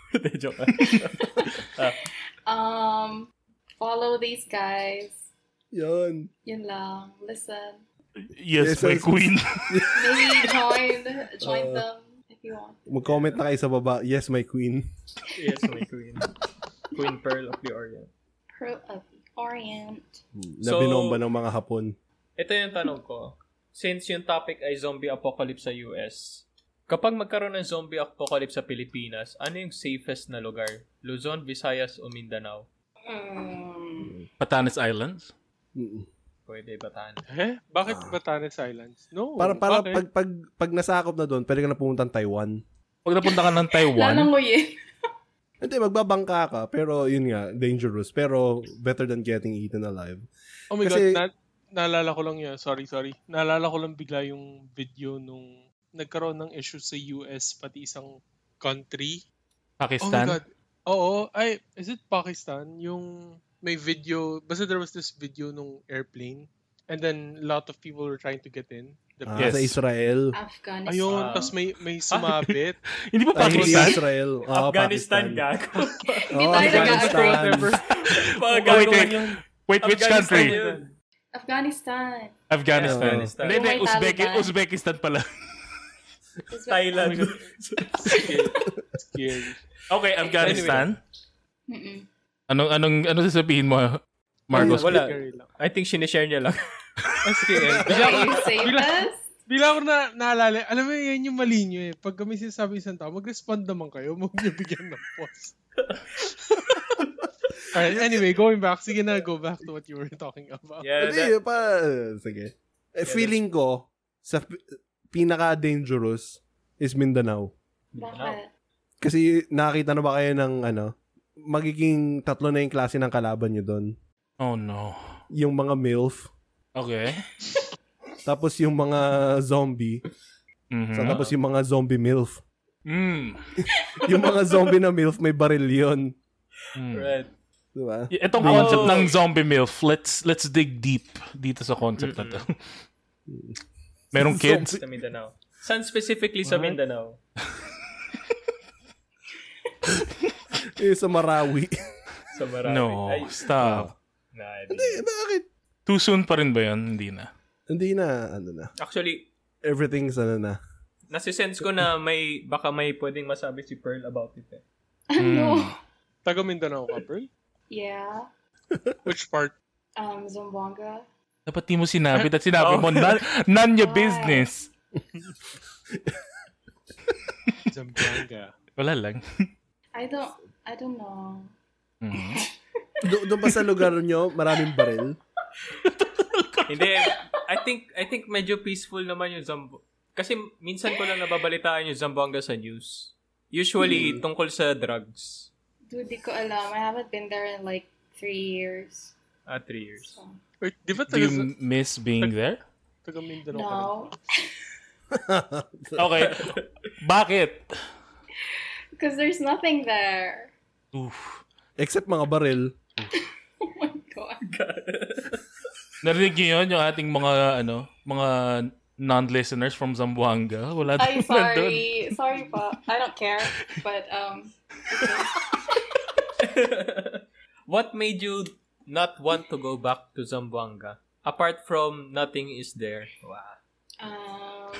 A: Joke lang. Ah,
C: Um, follow these guys.
E: Yun.
C: Yun lang. Listen.
B: Yes,
E: Yes,
B: my
E: yes.
B: queen.
C: Maybe join, join
E: Uh,
C: them if you want.
E: Mag-comment na kayo sa baba. Yes, my queen.
A: yes, my queen. Queen Pearl of the Orient.
C: Pearl of the Orient.
E: Na
A: So-
E: binomba ng mga Hapon.
A: Ito yung tanong ko. Since yung topic ay zombie apocalypse sa U S, kapag magkaroon ng zombie apocalypse sa Pilipinas, ano yung safest na lugar? Luzon, Visayas, o Mindanao?
C: Mm.
B: Batanes Islands?
E: Mm.
A: Pwede Batanes.
D: Eh? Bakit Batanes Islands? No.
E: Para para
D: bakit?
E: pag, pag pag nasakop na doon, pwede ka na pumunta ng Taiwan.
B: Pag napunta ka ng Taiwan,
C: Lalangoyin.
E: Hindi, magbabangka ka. Pero yun nga, dangerous. Pero better than getting eaten alive.
D: Oh my
E: Kasi-
D: God, na- naalala ko lang yun. Sorry, sorry. Naalala ko lang bigla yung video nung nagkaroon ng issue sa U S, pati isang country. Oh my
B: Pakistan.
D: God. Oo. Ay, is it Pakistan? Yung may video, basta there was this video nung airplane and then a lot of people were trying to get in. The
E: Ah,
B: Yes.
E: Sa Israel.
C: Afghanistan.
D: Ayun,
A: Ah.
D: tapos may may sumabit.
B: Hindi ba
E: Ay, hindi
B: Pakistan?
E: Israel. Oo,
A: Afghanistan,
E: Pakistan.
A: gago.
C: Hindi
E: Oo,
C: tayo
E: Afghanistan.
C: nag-agree.
A: Mga
B: Oh,
A: gago
B: wait, wait.
A: yung
B: Wait, which
A: Afghanistan
B: country?
A: yun.
C: Afghanistan.
B: Afghanistan.
A: Afghanistan.
B: Hindi, hindi.
C: Yung may
B: Uzbek-
C: Taliban.
B: Uzbekistan pala.
A: Thailand.
D: Scary.
B: Okay, Afghanistan.
C: Mm-mm.
B: Anong anong ano sasabihin mo, Marcos?
A: Wala.
D: Scary lang.
A: I think sinishare niya lang.
D: Ah, scary. Bigla
C: Are
D: ko,
C: you safest?
D: bigla ko na naalala. Alam mo, yan yung mali nyo eh. Pag kami sinasabi isang tao, mag-respond naman kayo. Huwag nyo bigyan ng pause. Alright, anyway, going back. Sige na, go back to what you were talking about.
A: Yeah,
E: Hindi,
A: that,
E: pa, sige. Eh, feeling ko, sa pi- pinaka-dangerous is Mindanao.
C: Bakit?
E: Kasi nakakita na ba kayo ng ano, magiging tatlo na yung klase ng kalaban nyo doon.
B: Oh no.
E: Yung mga MILF,
B: Okay.
E: tapos yung mga zombie,
B: Mhm.
E: so, tapos yung mga zombie MILF.
B: Mm.
E: Yung mga zombie na MILF, may baril yun.
B: Mm.
A: right.
E: Diba?
B: Y- Itong
A: Oh.
B: concept ng zombie MILF, let's let's dig deep dito sa concept na to. Merong kids.
A: Sa Mindanao. Saan specifically sa
B: What?
A: Mindanao?
E: Eh, sa Marawi.
A: Sa Marawi.
B: No,
A: Ay,
B: stop.
A: nah,
E: Hindi, bakit?
B: Too soon pa rin ba yun? Hindi na.
E: Hindi na, ano na.
A: Actually,
E: Everything's ano na.
A: nasisense ko na may, baka may pwedeng masabi si Pearl about it eh.
C: Ano?
D: Taga Mindanao ka, Pearl?
C: Yeah.
D: Which part?
C: Um, Zamboanga.
B: Dapat di mo sinabi at sinabi
A: Oh.
B: mo, none, none your
C: Why?
B: business.
D: Zamboanga.
B: Wala lang.
C: I don't, I don't know.
B: Mhm.
E: Do- doon pa sa lugar nyo, maraming baril.
A: Hindi, I think, I think medyo peaceful naman yung Zambo. Kasi minsan ko lang nababalitaan yung Zamboanga sa news. Usually, tungkol sa drugs.
C: Dude, di ko alam. I haven't been there in like three years.
A: Ah, three years.
C: So.
D: Wait, di ba
B: Do
D: taga,
B: you miss being there?
D: taga Mindanao ka rin?
C: No.
B: Okay. Bakit?
C: Because there's nothing there.
B: Oof.
E: Except mga baril.
C: Oh my God.
B: Narinig niyo yun, yung ating mga, ano, mga non-listeners from Zamboanga? Wala
C: Ay,
B: din na doon.
C: sorry. Sorry pa. I don't care. But, um,
A: What made you not want to go back to Zamboanga? Apart from nothing is there. Wow.
C: um,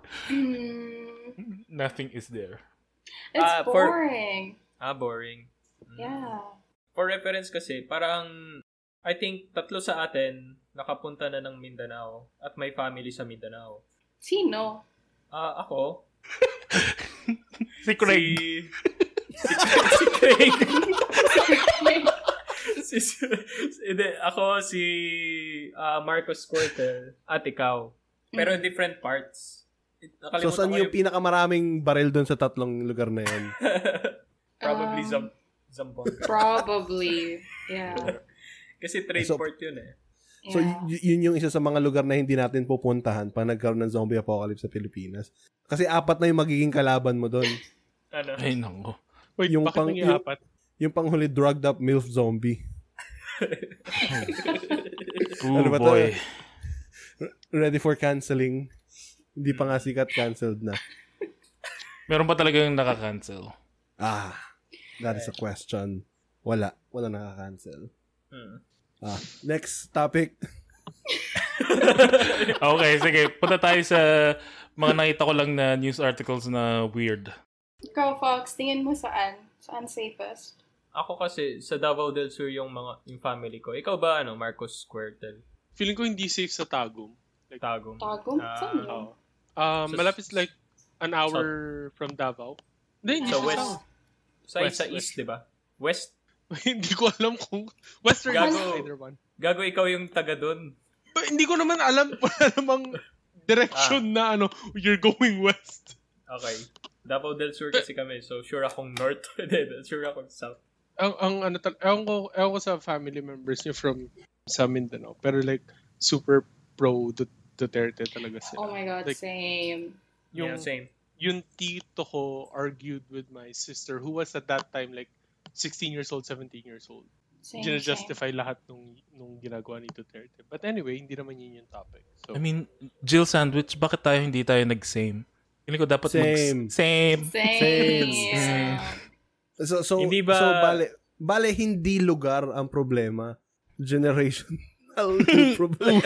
C: mm,
B: Nothing is there.
C: it's
A: Ah, for-
C: boring.
A: Ah, boring. Mm.
C: Yeah.
A: For reference kasi, parang, I think, tatlo sa atin, nakapunta na ng Mindanao at may family sa Mindanao.
C: Sino?
A: Ah, ako.
B: Si Craig.
A: Si, si Craig. si, si, hindi, ako si ah, Marcos Cortel at ikaw. Pero in different parts. Nakalimutan
E: So, saan
A: ko
E: yung pinakamaraming baril doon sa tatlong lugar na yan?
A: Probably
C: Um,
A: Zam Zamboanga.
C: Probably. Yeah.
A: Kasi trade
E: So-
A: port yun eh.
E: So,
C: Yeah.
E: y- yun yung isa sa mga lugar na hindi natin pupuntahan pag nagkaroon ng zombie apocalypse sa Pilipinas. Kasi apat na yung magiging kalaban mo doon.
A: Ano?
B: Ay, nako.
D: Wait,
E: Yung
D: bakit
E: pang-
D: nang iapat?
E: Yung panghuli, drugged up MILF zombie.
B: Oh,
E: Ano ba to?
B: boy.
E: Ready for canceling. Hindi pa nga sikat, canceled na.
B: Meron pa talagang naka-cancel.
E: Ah. That is a question. Wala. Wala nakaka-cancel.
A: Hmm.
E: Ah, next topic.
B: Okay, sige. Punta tayo sa mga nakita ko lang na news articles na weird.
C: Ikaw, Fox, tingin mo saan? Saan safest?
A: Ako kasi, sa Davao del Sur yung mga yung family ko. Ikaw ba, ano, Marcos Squirtle?
D: Feeling ko hindi safe sa Tagum. Like,
A: Tagum.
C: Tagum?
A: Ah,
C: Saan yun?
D: oh. Um,
A: Sa-
D: malapit like an hour from Davao. Hindi, hindi
A: Sa
D: siya
A: west.
D: south.
A: Sa,
D: West,
A: sa
D: west.
A: east, di ba? West.
D: Hindi ko alam kung western
A: Gago.
D: is either one.
A: Gago, ikaw yung taga dun.
D: But hindi ko naman alam wala namang direction na ano, you're going west.
A: Okay. Davao del Sur kasi kami, so sure akong north. Hindi, sure akong south.
D: Ang, ang ano, tal- ewan ko, ewan ko sa family members niyo from sa Mindanao. Pero like, super pro Du- Duterte talaga sila.
C: Oh my God,
D: Like,
C: same.
D: Yung,
A: Yeah, same.
D: yung tito ko argued with my sister who was at that time like sixteen years old, seventeen years old.
C: Same,
D: Gina-justify lahat nung, nung ginagawa ni Duterte. But anyway, hindi naman yun yung topic. So,
B: I mean, Jill Sandwich, bakit tayo hindi tayo nag-same? Hindi ko dapat
E: Same.
B: mag- Same.
C: Same.
E: Same. So, so,
A: Hindi ba-
E: so bale, bale, hindi lugar ang problema. Generational problema.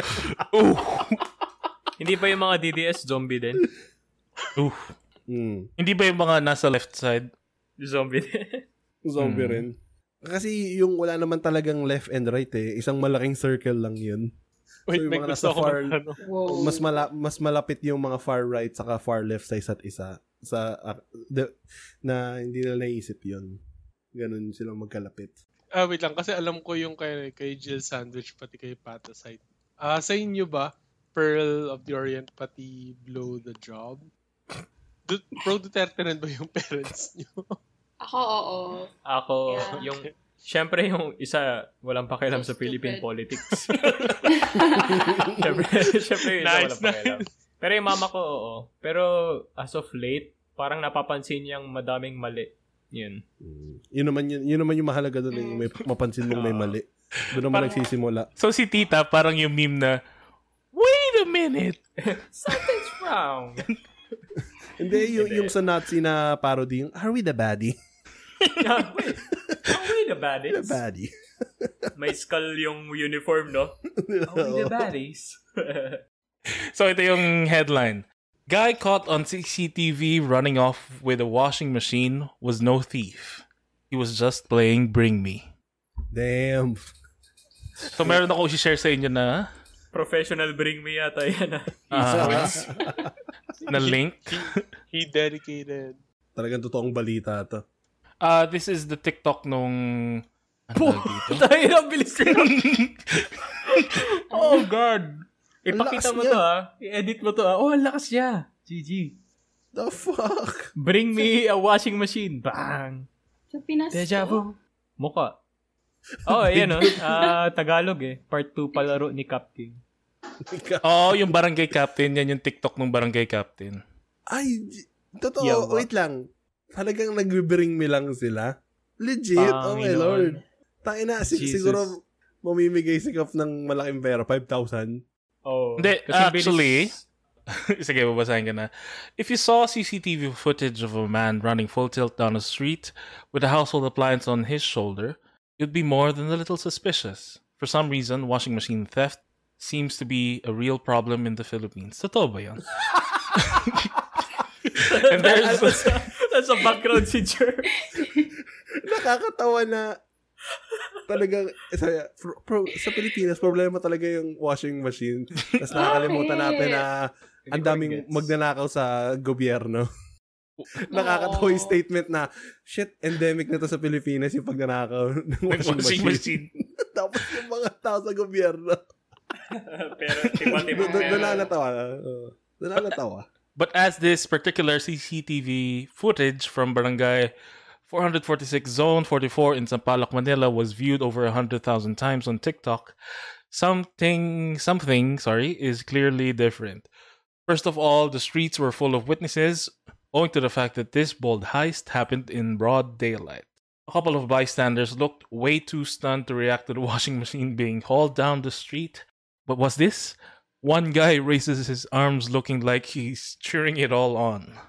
A: Hindi ba yung mga D D S zombie din?
B: Ooh.
E: Hmm.
B: Hindi ba yung mga nasa left side?
A: Zombie din.
E: Zombie
B: Hmm.
E: rin. Kasi yung wala naman talagang left and right eh. Isang malaking circle lang yun.
D: wait,
E: yung
D: may
E: mga
D: gusto
E: nasa
D: ako
E: far-
D: mag- ano.
C: Whoa.
E: Mas mala- mas malapit yung mga far right saka far left sa isa't isa. Sa, uh, the, na hindi na naisip yun. Ganun sila magkalapit.
D: Ah, wait lang. Kasi alam ko yung kay, kay Jill Sandwich pati kay Patasite. Ah, sa inyo ba, Pearl of the Orient pati Blow the Job? Du- Pro Duterte rin ba yung parents niyo?
C: Ako, oo.
A: Ako,
C: Yeah.
A: yung, syempre yung isa, walang pakialam
C: So
A: sa Philippine
C: stupid.
A: politics. syempre, syempre yung isa
D: Nice,
A: walang pakialam. Pero yung mama ko, oo. Pero as of late, parang napapansin niyang madaming mali. Yun.
E: Mm. Yun naman yun, yun naman yung mahalaga doon eh. May mapansin mong may mali. Doon naman
B: Parang-
E: nagsisimula.
B: So si Tita, parang yung meme na, wait a minute!
A: Something's wrong.
E: Hindi, yung, yung sa Nazi na parody, yung, are we the baddie?
A: Yeah, wait. Are we the baddies?
E: The baddie.
A: May skull yung uniform, no? Are we the baddies?
B: So ito yung headline. Guy caught on C C T V running off with a washing machine was no thief. He was just playing Bring Me.
E: Damn.
B: So meron ako i-share sa inyo na
A: Professional bring me yata yan. ah.
B: ah, na link.
D: He dedicated.
E: Talagang totoong balita to.
B: Uh, this is the TikTok nung... Ano tawag dito?
A: Tayo na, bilis ko yun. Oh, God. Ipakita
E: lakas
A: mo
E: niya.
A: to, ah. I-edit mo to, ah. Oh, ang lakas niya. G G.
E: The fuck?
A: Bring me a washing machine. Bang.
C: Sa Pinas
A: Deja
C: to?
A: vu. Muka. Oh, ayan, oh. Ah, Tagalog, eh. Part two palaro ni Cap King.
B: Oo, oh, yung barangay captain. Yan yung TikTok ng barangay captain.
E: Ay, j- totoo.
A: Yawa.
E: Wait lang. Talagang nag-bring me lang sila. Legit. Oh my
A: Panginoon.
E: Lord. Tangina, si-
A: Jesus.
E: siguro mamimigay si Kaf ng malaking pera. five thousand.
A: Oh.
B: Hindi,
A: Kasi
B: actually,
A: bilis-
B: sige, babasahin ka na. If you saw C C T V footage of a man running full tilt down a street with a household appliance on his shoulder, you'd be more than a little suspicious. For some reason, washing machine theft seems to be a real problem in the Philippines. Totoo ba yan? And there's...
A: That's a background si Jer.
E: Nakakatawa na talagang sa, pro, pro- sa Pilipinas, problema talaga yung washing machine. Tapos nakakalimutan natin na ang daming magnanakaw sa gobyerno. Nakakatawa yung statement na, shit, endemic na to sa Pilipinas yung pagnanakaw ng washing,
B: washing
E: machine.
B: machine.
E: Tapos yung mga tao sa gobyerno.
A: Pero, tiba-tiba.
E: Doon doon na natawa. Oo. Doon na natawa.
B: But as this particular C C T V footage from Barangay four forty-six Zone forty-four in Sampaloc, Manila was viewed over one hundred thousand times on TikTok, something, something, sorry, is clearly different. First of all, the streets were full of witnesses, owing to the fact that this bold heist happened in broad daylight. A couple of bystanders looked way too stunned to react to the washing machine being hauled down the street. But what's this? One guy raises his arms looking like he's cheering it all on.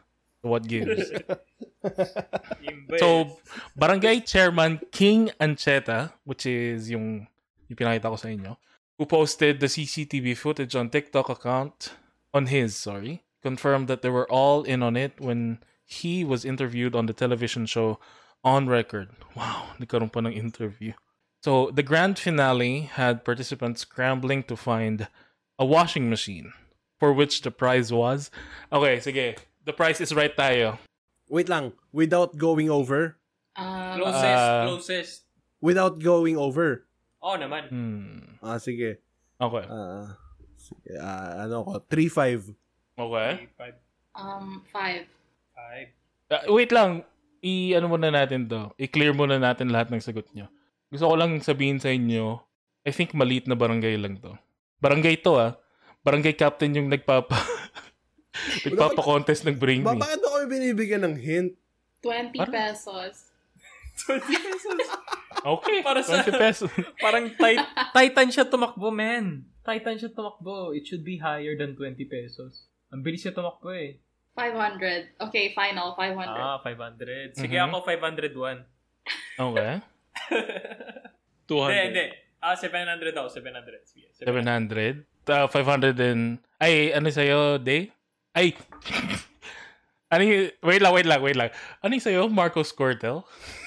B: What gives?
A: Imbes.
B: So, Barangay Chairman King Ancheta, which is yung, yung pinakita ko sa inyo, who posted the C C T V footage on TikTok account, on his, sorry, confirmed that they were all in on it when he was interviewed on the television show On Record. Wow, nagkaroon pa ng interview. So, the grand finale had participants scrambling to find a washing machine, for which the prize was... Okay, sige. The prize is right tayo.
E: Wait lang. Without going over?
C: Um,
A: Closest,
B: Ah.
A: closest.
E: Without going over?
A: Oo naman.
B: Hmm.
E: Ah, sige.
B: Okay.
E: Ah, sige. Ah, ano ko? three five.
B: Okay.
A: Five.
C: um, five.
A: Five.
B: Uh, wait lang. I-ano muna natin to. I-clear muna natin lahat ng sagot nyo. Gusto ko lang sabihin sa inyo, I think maliit na barangay lang to. Barangay to ah. Barangay captain yung nagpapa... nagpapa-contest ng Bring
E: Ba-
B: Me.
E: bakit ako binibigyan ng hint?
C: twenty
B: Parang-
C: pesos.
A: twenty pesos.
B: Okay.
A: Para sa-
B: twenty pesos.
A: Parang tit- Titan siya tumakbo, man. Titan siya tumakbo. It should be higher than twenty pesos. Ang bilis siya tumakbo eh.
C: five hundred. Okay, final. five hundred.
A: Ah, five hundred. Sige,
B: Mhm.
A: ako five hundred one.
B: Okay.
D: two
A: Hindi,
D: hundred.
A: hindi. Ah, seven hundred daw. seven hundred. Sige,
B: seven hundred. Uh, five hundred and... Ay, ano sa'yo, Day? Ay! ano yung... Wait lang, wait lang, wait lang. Ano yung sa'yo, Marcos Cortel?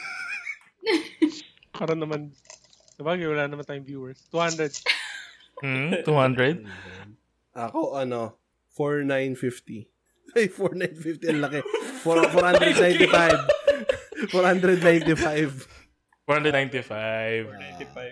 D: Karoon naman, sabagay, wala naman tayong viewers. two hundred.
B: Hmm, two hundred?
E: Ako, ano, four nine fifty. Ay, four nine fifty. Ang laki. four ninety-five. four ninety-five.
B: four ninety-five.
A: four ninety-five.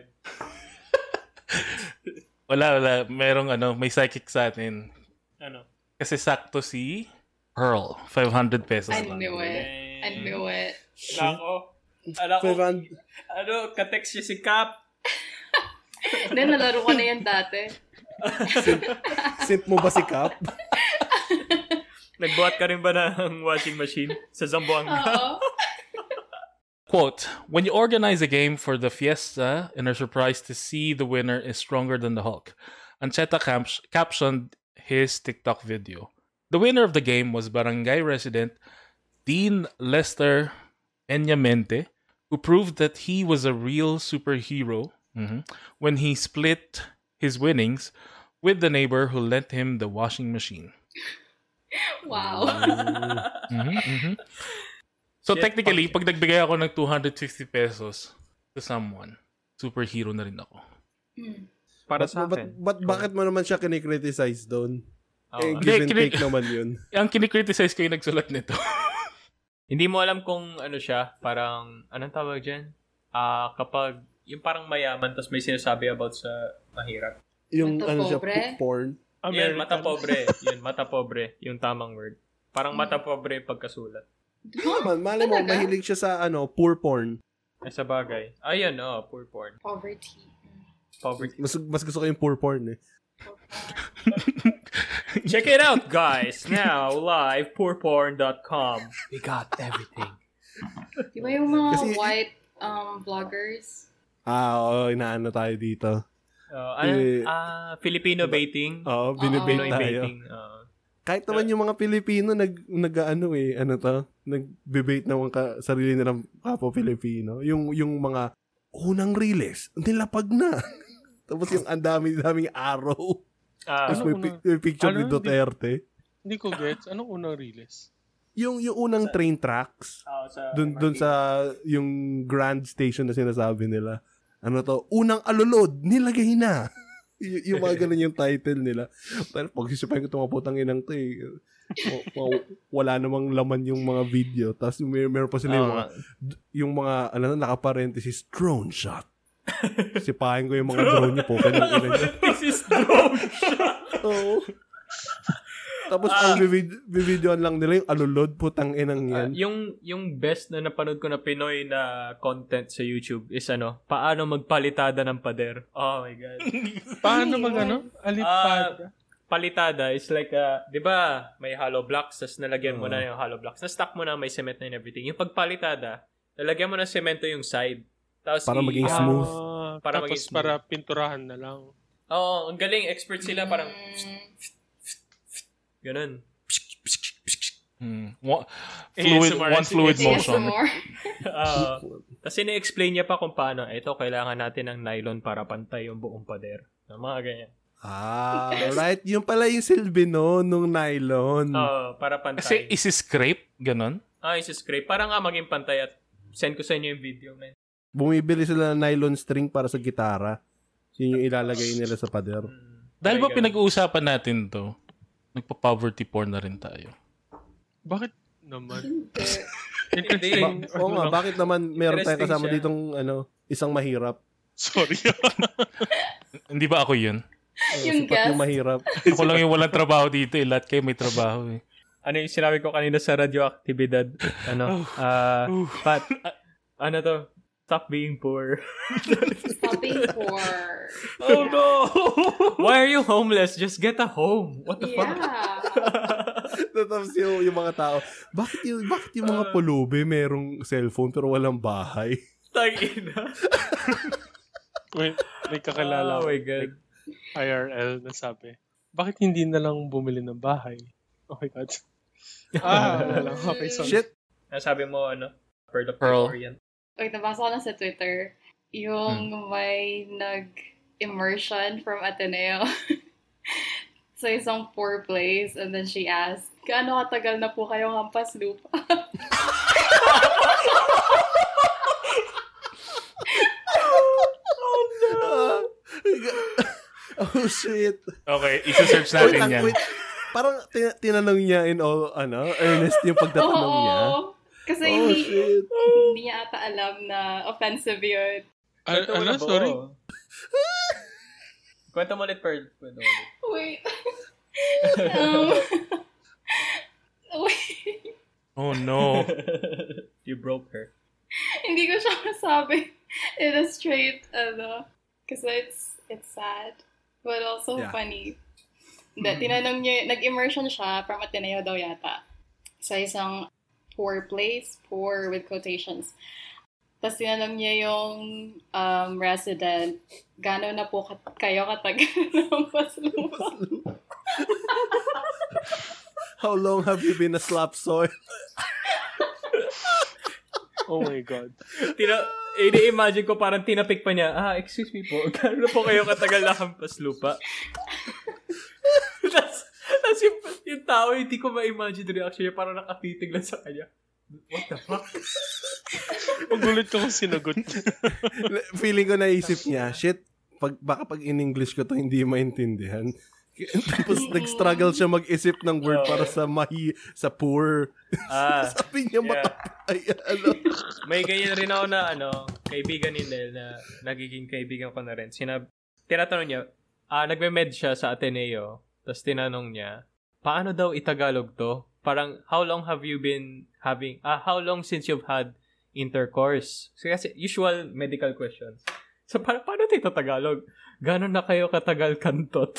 B: Wala, wala. Merong ano, may psychic sa atin.
A: Ano?
B: Kasi sakto si Pearl. five hundred pesos
C: I
B: lang.
C: knew it. I knew it.
A: Nako. Ala ko.
E: five hundred.
A: Ano, katext siya si Cap.
C: Then, nalaro ko na yan dati.
E: Simp mo ba si Cap?
A: Nagbuhat ka rin ba ng washing machine sa Zamboanga?
C: Oo.
B: Quote, when you organize a game for the fiesta and are surprised to see the winner is stronger than the Hulk, Ancheta cap- captioned his TikTok video. The winner of the game was Barangay resident Dean Lester Enyamente, who proved that he was a real superhero mhm, when he split his winnings with the neighbor who lent him the washing machine.
C: Wow.
B: Mhm, mhm. So
A: Shit,
B: technically, pag nagbigay ako ng two hundred fifty pesos to someone, superhero na rin ako.
C: Hmm.
A: Para
E: Ba't-
A: sa
E: ba't-
A: akin.
E: ba't- bakit mo naman siya kinikriticize doon?
A: Oo.
E: Eh,
B: Hindi,
E: give and
B: kini-
E: take naman yun.
B: Ang kinikriticize ko yung nagsulat nito.
A: Hindi mo alam kung ano siya, parang, anong tawag dyan? Ah, kapag, yung parang mayaman, tapos may sinasabi about sa mahirap.
E: Yung
C: Mata
E: ano siya,
C: pobre?
E: po- porn.
A: Yan, mata
D: American.
A: pobre. Yun, mata pobre. Yung tamang word. Parang mata pobre yung pagkasulat.
E: Naman, mali mo,
C: Talaga?
E: mahilig siya sa ano, poor porn.
A: Ay, sa bagay. Ayun, oh, poor porn.
C: Poverty.
A: Poverty.
E: Mas, mas gusto ko yung poor porn eh.
A: Check it out, guys. Now, live, poor porn dot com. We got everything.
C: Di ba yung mga
E: Kasi-
C: white um vloggers?
E: Ah, oo, inaano tayo dito.
A: Uh, ano,
E: Eh,
A: ah, Filipino baiting.
E: Oo,
C: Oo.
E: binibake
A: Pinoy
E: tayo.
A: baiting. Uh,
E: Kahit naman yung mga Pilipino, nag, nag ano eh, ano to, nag-debate naman ka, sarili nilang kapwa Pilipino. Yung, yung mga unang release, nilapag na. Tapos yung ang dami-daming arrow.
A: ah,
E: Tapos
D: Ano
E: may,
D: unang-
E: pi- may picture
D: ano,
E: ni
D: hindi-
E: Duterte.
D: Hindi ko gets. Anong unang release?
E: Yung, yung unang train tracks,
A: ah, sa
E: dun, dun sa yung grand station na sinasabi nila. Ano to, unang alulod, nilagay na. y- yung mga ganun yung title nila. Pero pag sisipahin ko itong mga putang inang to eh. w- w- wala namang laman yung mga video. Tapos may, meron pa sila yung mga, yung mga, ano na, nakaparenthesis, drone shot. Sipahin ko yung mga drone niyo po. Kanyang ina niyo.
A: This is drone.
E: Oo. Tapos ang bivid- bibidyoan lang nila yung alulod, putang inang
A: Ah,
E: yan.
A: yung yung best na napanood ko na Pinoy na content sa YouTube is ano, paano magpalitada ng pader. Oh my god.
D: Paano mag ano? Alipad.
A: Ah, palitada is like, uh, di ba, may hollow blocks, tapos nalagyan mo
E: Oo.
A: na yung hollow blocks. Na-stack mo na, may cement na and everything. Yung pagpalitada, nalagyan mo na semento yung side. Tapos
E: Para
A: i-
E: maging
A: ah,
E: smooth.
A: Para
D: Tapos
A: maging smooth.
D: para pinturahan na lang.
A: Oo, ang galing. Expert sila. Parang,
C: Mm,
A: ganun.
B: Hmm. One, fluid,
D: A S M R,
B: one fluid
D: A S M R.
B: motion.
C: A S M R.
A: Uh, kasi ni-explain niya pa kung paano, ito, kailangan natin ng nylon para pantay yung buong pader. Mga ganyan.
E: Ah, right. Yung pala yung silbi no, nung nylon.
A: Oo, para pantay.
B: Kasi isi-scrape, ganon?
A: Ah, isi-scrape. Para nga maging pantay at send ko sa inyo yung video. Man.
E: Bumibili sila ng nylon string para sa gitara. Yun yung ilalagay nila sa pader.
A: Hmm.
B: Dahil ba
A: Ay, ganun.
B: pinag-uusapan natin to, nagpa-poverty porn na rin tayo.
D: Bakit naman?
C: Hindi.
D: Interesting.
E: Ba- Oo nga, bakit naman meron tayong
A: Interesting
E: kasama
A: siya.
E: ditong ano, isang mahirap?
D: Sorry.
B: Hindi ba ako yun?
E: Uh,
C: Yung
E: sipat
C: guest.
E: yung mahirap.
B: Ako lang yung walang trabaho dito eh. Lahat kayo may trabaho eh.
A: Ano yung sinabi ko kanina sa radioaktibidad? Ano? Ah, Pat, ah, ano to? Stop being poor.
C: Stop being poor.
A: Oh no! Why are you homeless? Just get a home. What the fuck?
C: Yeah.
E: Tapos yung, yung mga tao, bakit yung, bakit yung mga pulubi merong cellphone pero walang bahay?
A: Tangina.
D: may, may kakilala
A: Oh
D: ko,
A: my God.
D: like, I R L na sabi, bakit hindi na lang bumili ng bahay? Oh my God. Ah, wala lang. Okay, sorry.
E: Shit.
A: Nasabi mo, ano? Pearl of
B: Pearl.
A: Orient.
C: Wait, nabasa ko lang sa Twitter. Yung may nag-immersion from Ateneo sa isang poor place, and then she asked, gaano katagal na po kayong hampas lupa?
E: Ah, oh shit.
B: Okay, isa-search natin
E: Wait,
B: yan.
E: wait. Parang tin- tinanong niya in all, ano, earnest yung pagtatanong
C: Oo.
E: niya.
C: Kasi
E: Oh
C: hindi,
E: shit.
C: hindi niya ata alam na offensive yun.
D: Ah,
A: Kwento mo
D: ano,
A: na buo.
D: sorry?
A: Kwento mo ulit, Pearl. Kwento mo ulit.
C: Wait. um, wait.
B: Oh no.
A: You broke her.
C: Hindi ko siya masabi illustrate, ano, kasi it's, it's sad, but also
E: Yeah.
C: funny. Hindi, tinanong niya, nag-immersion siya from Ateneo daw yata, sa isang poor place, poor with quotations. Tapos tinanong niya yung um, resident, gano'n na po kat- kayo katagal ng paslupa?
E: How long have you been a slap soil?
D: Oh my God.
A: Tina, ini-imagine ko parang tinapik pa niya, ah, excuse me po, gano'n na po kayo katagal na hampas lupa? Tapos, tapos yung, yung tao, hindi ko ma-imagine yung reaction niya, parang nakatitig lang sa kanya. What the fuck?
D: Magulit ko kung sinagot.
E: Feeling ko naisip niya, shit, pag, baka pag in English ko to hindi maintindihan. Tapos nag-struggle siya mag-isip ng word para sa mahi, sa poor.
A: Ah,
E: Sabi niya
A: yeah.
E: matapay. Ano?
A: May ganyan rin ako na, ano, kaibigan ni Nel na nagiging kaibigan ko na rin. Sinab, tinatanong niya, ah, nagme-med siya sa Ateneo, tapos tinanong niya, paano daw itagalog to? Parang, how long have you been having, ah, how long since you've had intercourse? So, kasi usual medical questions. So, pa- paano ito Tagalog? Gano'n na kayo katagal kantot?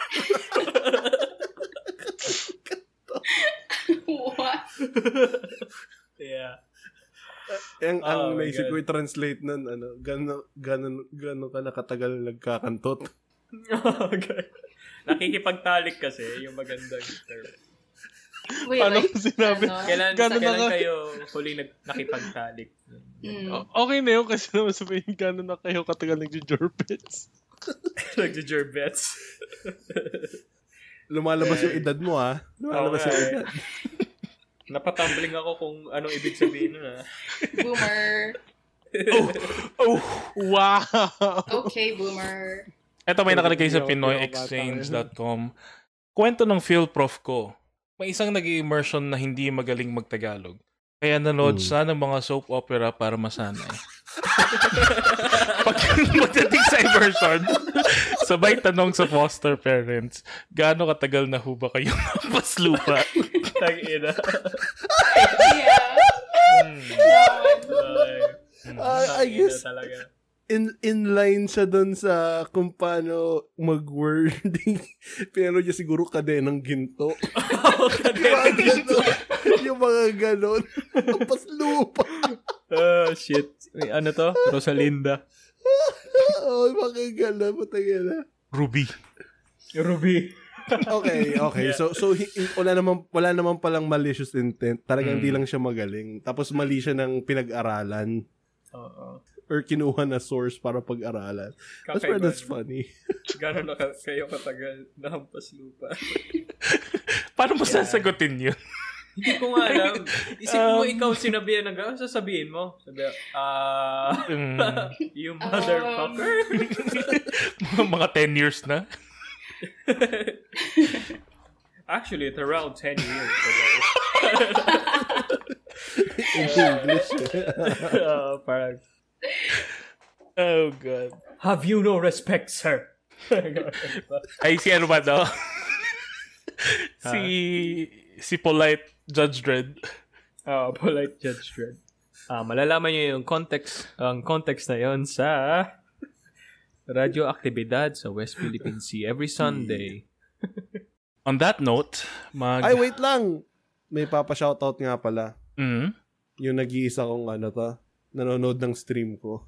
C: What?
A: Yeah.
E: Ang, ang
A: Oh my
E: naisip
A: God.
E: ko i-translate nun, ano, gano'n, gano'n, gano'n ka nakatagal nagkakantot.
A: Okay. Nakikipagtalik kasi, yung magandang term.
C: Wait,
D: Paano
C: like,
D: ko sinabi?
C: ano?
A: Kailan,
D: Gano'n
A: kailan
D: na ka-
A: kayo huli nag, nakipagtalik?
C: Mm.
D: O- okay na yun kasi naman sabihin gano'n na kayo katagal nag-jorbets.
A: Nagjo-jorbets.
E: Lumalabas yung edad mo, ha? Lumalabas
A: Oo nga
E: yung
A: eh.
E: edad.
A: Napatumbling ako kung anong ibig sabihin nun, ah.
C: Boomer.
D: Oh, wow!
C: Okay, boomer.
B: Ito may nakalagay sa
D: Hindi ako-
B: pinoy
D: hindi ako
B: exchange
D: bata.
B: dot com. Kwento ng field prof ko. May isang nag-immersion na hindi magaling magtagalog. Kaya nanood
E: Hmm.
B: siya ng mga soap opera para masanay. Pag magdating sa immersion, sabay tanong sa foster parents, gaano katagal na ho ba kayong paslupa?
A: Tag-ina.
C: Yeah.
A: Hmm.
C: Naman.
E: I, I
A: Tag-ina
E: guess,
A: talaga.
E: in in line siya doon sa kung paano mag-wording. Pero niya siguro kadenang ginto. yung mga ganon. yung mga ganon. Paslupa.
A: Oh, shit. May ano to? Rosalinda.
E: Oh, yung mga ganon. Patagin na.
B: Ruby.
A: Ruby.
E: Okay, okay.
A: Yeah.
E: So so hi- wala naman wala naman palang malicious intent. Talagang
B: Mm.
E: hindi lang siya magaling. Tapos mali siya ng pinag-aralan
A: Oo.
E: or kinuha na source para pag-aralan. That's where that's funny.
A: Gano'n na ka- kayo katagal na hampas lupa.
B: Paano mo sasagutin yun?
A: Hindi ko nga alam. Isipin mo
B: Um,
A: ikaw sinabihan ng gano'n, sasabihin mo. Sabi, ah,
B: Mm.
A: you motherfucker.
B: Mga ten years na.
A: Actually, it's around ten years ago.
E: In English.
A: uh, parang,
B: Oh, God.
A: have you no respect, sir?
B: Ay, si ano ba daw? si, si Polite Judge Dredd.
A: Oh, polite Judge Dredd. Ah, malalaman niyo yung context, ang context na yon sa radioaktibidad sa West Philippine Sea every Sunday.
B: On that note, mag...
E: Ay, wait lang. May papa-shoutout nga pala.
B: Mm.
E: Yung nag-iisa kong ano to, nanonood ng stream ko.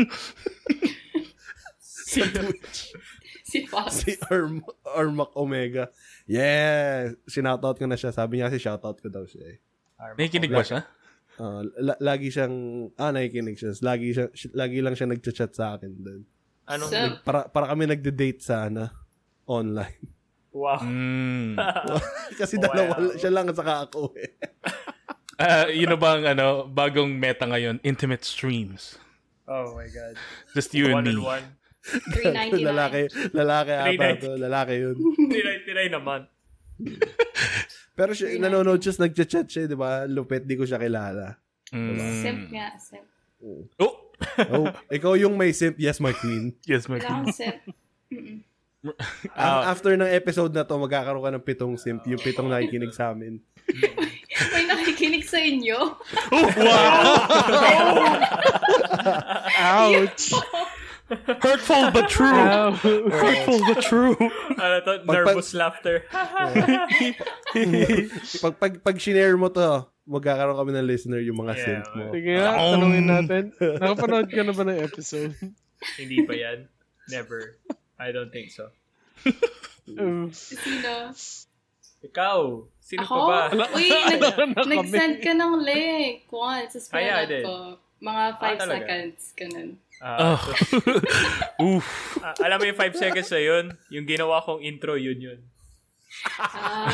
A: Si
C: Si Fox.
E: Si Arm Armac Omega. Yeah! Sinoutout ko na siya. Sabi niya kasi shoutout ko daw siya eh.
B: Nakikinig ba siya?
E: Uh, la- lagi siyang, ah, nakikinig siya. Lagi, siya, lagi lang siya nagchat-chat sa akin doon.
A: Anong,
C: So-
E: Para, para kami nagde-date sa, ano, online.
A: wow.
B: Mm.
E: Kasi
A: Wow.
E: dalawa, siya lang at saka ako eh.
B: Ah, yun na ba ang ano, bagong meta ngayon? Intimate streams.
A: Oh my God.
B: Just you and
A: One
B: me.
A: on one.
C: three ninety-nine.
E: lalaki, lalaki
A: Three
E: ata
A: nights.
E: to. Lalaki yun.
A: Tinay-tinay naman.
E: Pero siya, nanonood siya, nagchat-chat siya, di ba? Lupit, di ko siya kilala.
B: Mm.
C: Simp nga, simp.
B: Oh!
E: Oh, ikaw yung may simp. Yes, my queen.
B: Yes, my
C: Wala
B: queen.
C: akong simp. Mm-mm.
E: A-
B: Ah.
E: After ng episode na to, magkakaroon ka ng pitong simp. Yung pitong nakikinig sa amin.
C: May nakikinig sa inyo.
B: Oh, wow!
D: Ouch!
B: Hurtful but true. Hurtful but true.
A: Ano to?
E: Pag-
A: Nervous laughter.
E: pag, pag, pag shinare mo to, magkakaroon kami ng listener yung mga
A: Yeah,
E: simp mo.
D: Sige nga,
B: Um,
D: tanungin natin. Nakapanood ka na ba ng episode?
A: Hindi pa yan. Never. I don't think so.
D: Uh,
C: Sino?
A: Ikaw. Sino
C: Ako?
A: pa ba?
C: Uy, nag- nag-send ka ng link once. Sa
A: Ah, yeah, I
C: spell
A: did.
C: ko. Mga five
A: talaga?
C: seconds. Ganun.
A: Ah,
B: Oh. Oof.
A: ah, alam mo yung five seconds na yun? Yung ginawa kong intro, yun yun.
C: Ah.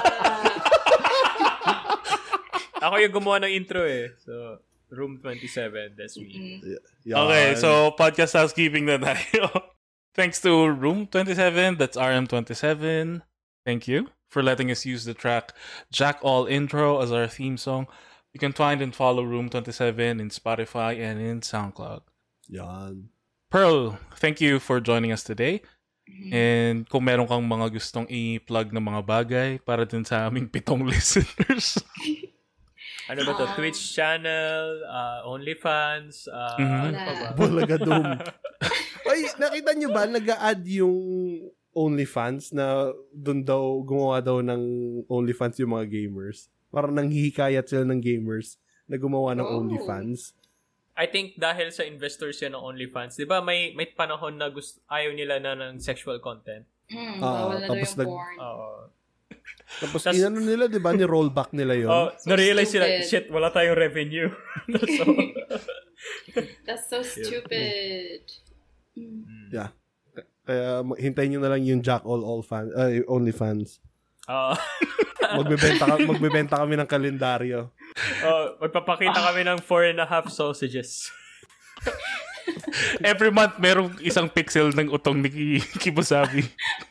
A: Ako yung gumawa ng intro eh. So, Room twenty-seven, that's me.
C: Mm.
E: Yan.
B: Okay, so podcast housekeeping na tayo. Thanks to Room twenty-seven, that's R M twenty-seven. Thank you for letting us use the track Jack All Intro as our theme song. You can find and follow Room twenty-seven in Spotify and in SoundCloud.
E: Yan.
B: Pearl, thank you for joining us today. And kung meron kang mga gustong i-plug na mga bagay para dun sa aming pitong listeners.
A: Ano ba to?
C: Um,
A: Twitch channel, uh, OnlyFans, uh,
B: Mhm.
A: ano pa ba?
E: Bulaga Doom. Ay, nakita nyo ba, nag-a-add yung OnlyFans na dun daw, gumawa daw ng OnlyFans yung mga gamers. Parang nanghihikayat sila ng gamers na gumawa ng
C: Oh.
E: OnlyFans.
A: I think dahil sa investors yan ng OnlyFans, di ba may may panahon na gusto, ayaw nila na ng sexual content?
C: Hmm,
E: Ah,
C: bawal na daw
E: tapos
C: yung
E: nag-
C: porn.
A: Oo.
E: Tapos
A: Tas-
E: inano nila, di ba, ni-rollback nila yun.
A: Oh,
C: So
A: na-realize sila,
C: stupid.
A: shit, wala tayong revenue. so,
C: That's so stupid. Mm.
E: Yeah. Kaya ma- hintayin nyo na lang yung Jack All All fan, uh, OnlyFans.
A: uh,
E: Magbebenta, ka, magbebenta kami ng kalendaryo.
A: oh, magpapakita kami ng four and a half sausages.
B: Every month, merong isang pixel ng utong ni Kibusabi.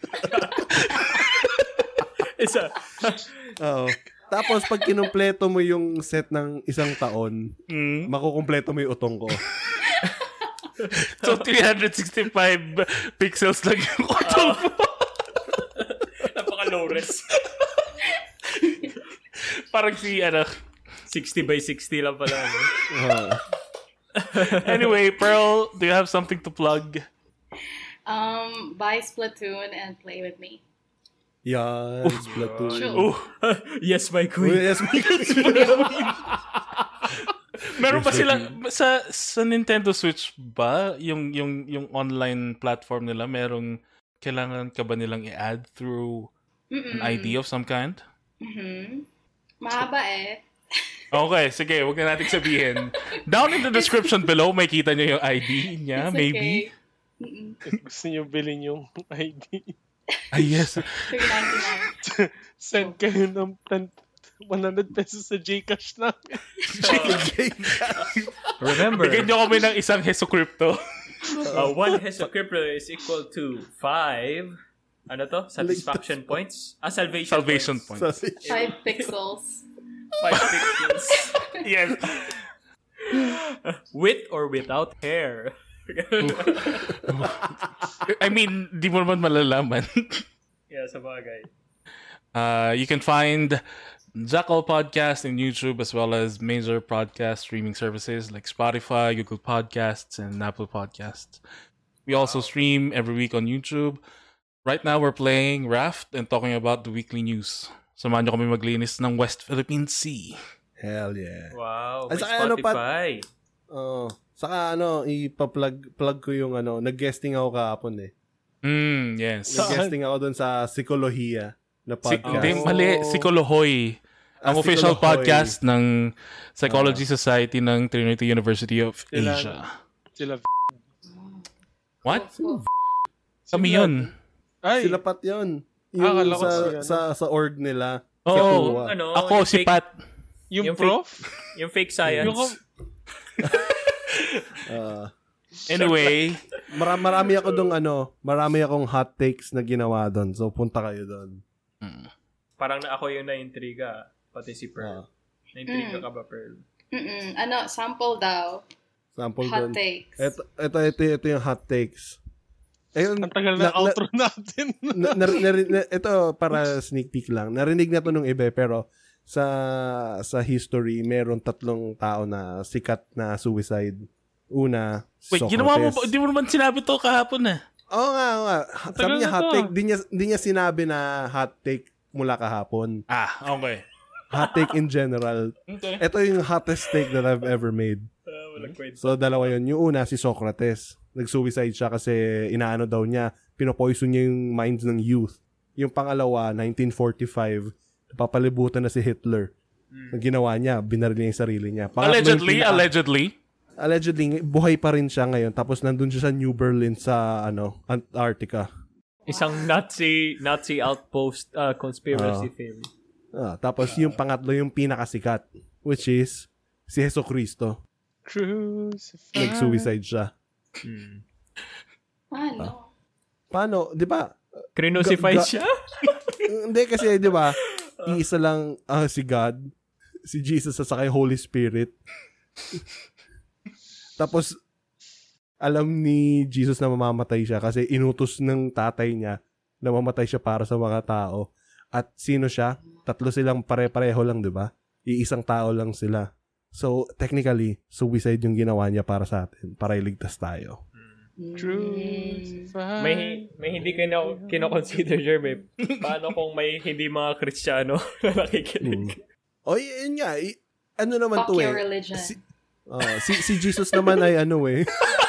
A: Isa.
E: Oo. Tapos pag kinumpleto mo yung set ng isang taon,
B: Mm.
E: makukumpleto mo yung utong ko.
B: So, three hundred sixty-five pixels lang yung utong mo.
A: Napaka-low res.
B: Parang si, ano.
A: sixty by sixty lang pala. Ano?
E: Uh,
B: Anyway, Pearl, do you have something to plug?
C: Um, buy Splatoon and play with me.
E: yan, Splatoon.
C: Sure.
B: Oh,
A: Yes, my
E: Uy,
A: queen.
E: yes, my-
B: meron ba sila sa sa Nintendo Switch ba yung yung yung online platform nila merong kailangan ka ba nilang i-add through An I D of some kind?
C: Mm-hmm. Mahaba eh.
B: Okay, sige, wag na natin sabihin. Down in the description below, may kita nyo yung I D niya,
C: It's
B: maybe.
C: okay.
D: Gusto niyo bilhin yung I D.
B: Ah, yes.
C: three ninety-nine.
D: Send kayo ng one hundred pesos sa Gcash namin.
A: Remember,
B: Bigyan nyo kami ng isang Heso Crypto.
A: uh, one Heso Crypto is equal to five, ano to? Satisfaction points? Ah, salvation,
B: Salvation
A: points.
B: points.
C: Five pixels.
A: Five pixels.
B: Yes.
A: With or without hair.
B: I mean, di mo naman malalaman.
A: Yeah, sa bagay.
B: Uh, you can find Jackal Podcast in YouTube as well as major podcast streaming services like Spotify, Google Podcasts, and Apple Podcasts. We also stream every week on YouTube. Right now, we're playing Raft and talking about the weekly news. Samahan nyo kami maglinis ng West Philippine Sea.
E: Hell yeah.
A: Wow,
E: Ay,
A: may
E: saka ano pa-
A: Spotify.
E: Oh, saka ano, ipa-plug plug ko yung ano, nag-guesting ako kahapon eh.
B: Mm, yes.
E: Nag-guesting ako doon sa Psikolohiya na
B: Si,
E: podcast.
B: hindi, mali. Psikolohoy. Ang
E: Ah,
B: official
E: Psikolohoy.
B: podcast ng Psychology Society ng Trinity University of
D: Sila-
B: Asia.
D: Sila
B: What?
C: Oh,
B: Kami yun.
D: Ay,
E: Sila Pat yun. Yung
D: Ah, akala ko
E: sa,
D: si ano.
E: sa, sa org nila.
B: Oo.
E: Si
B: Oh,
E: Kuwa.
A: Ano,
B: ako,
A: yung
B: si
A: fake-
B: Pat.
D: yung,
A: yung
D: prof?
A: Yung fake science.
D: Yung,
E: Ah,
B: Anyway,
E: mara- marami ako dong ano, marami akong hot takes na ginawa doon. So punta kayo doon.
A: Parang na ako yung na-intriga. Pati si
E: Ah,
A: Pearl. Na-intriga
C: Mm.
A: ka ba, Pearl?
C: Mm-mm. Ano, sample daw.
E: sample
C: Hot
E: doon.
C: takes.
E: Ito, ito, ito, ito yung hot takes. Ayun,
D: ang tagal na, outro natin.
E: na, na, na- na- ito para sneak peek lang. Narinig na to nung iba pero sa sa history meron tatlong tao na sikat na suicide. Una,
B: wait,
E: Socrates.
B: ginawa mo ba? Di mo naman sinabi to kahapon eh.
E: Oo nga, oo nga. Sabi
D: Tagal
E: niya
D: na
E: hot
D: to.
E: take. Di niya, di niya sinabi na hot take mula kahapon.
B: Ah, okay.
E: Hot take in general.
B: Okay.
E: Ito yung hottest take that I've ever made.
A: Uh, walang kwento.
E: So, dalawa yun. Yung una, si Socrates. Nag-suicide siya kasi inaano daw niya, pinopoison niya yung minds ng youth. Yung pangalawa, nineteen forty-five, napapalibutan na si Hitler. Ang ginawa niya, binaril niya yung sarili niya. Pangatlo yung
B: Allegedly,
E: pinaka-
B: allegedly.
E: Allegedly, buhay pa rin siya ngayon. Tapos nandun siya sa New Berlin sa ano Antarctica.
A: Isang Nazi Nazi outpost uh, conspiracy
E: Ah.
A: theory.
E: Ah, tapos yung pangatlo yung pinakasikat, which is si Heso Kristo.
D: Crucified.
E: Nag-suicide siya.
A: Hmm.
C: Ano?
E: Paano? Di ba?
A: Crucified
E: Ga- ga-
A: siya?
E: Hindi kasi, di ba? Iisa lang ah, si God, si Jesus at saka yung Holy Spirit. Tapos, alam ni Jesus na mamamatay siya kasi inutos ng tatay niya na mamatay siya para sa mga tao. At sino siya? Tatlo silang pare-pareho lang, di ba? Iisang tao lang sila. So, technically, suicide yung ginawa niya para sa atin, para iligtas tayo.
D: Crucified.
A: May may hindi kino kino-consider, Jeremy. Paano kung may hindi mga Kristiyano na nakikinig?
E: O, yun nga. i- ano naman
C: Fuck
E: to
C: your
E: eh.
C: religion.
E: Si, oh, si, si Jesus naman ay ano eh.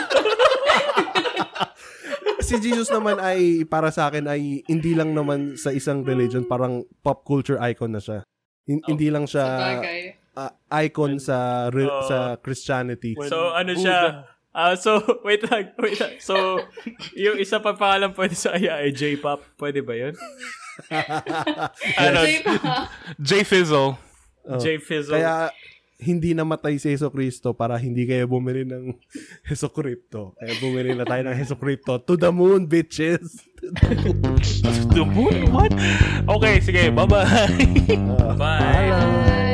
E: Si Jesus naman ay, para sa akin, ay hindi lang naman sa isang religion, parang pop culture icon na siya. Hin- hindi lang siya
C: Sa bagay.
E: ah, icon sa re-
A: Oh.
E: sa Christianity.
A: So, ano siya? Ah, so, wait lang, wait lang. So, yung isa pa pangalan pwede sa kaya ay J-pop. Pwede ba yun?
B: Ano?
C: Say pa.
B: J Fizzle.
E: Oh.
A: J-Fizzle.
E: Kaya hindi namatay si Heso Kristo para hindi kayo bumili ng Heso Crypto. Kaya bumili na tayo ng Heso Crypto. To the moon, bitches!
B: The moon? What? Okay, sige. Bye-bye.
E: Ah,
A: Bye!
C: Bye.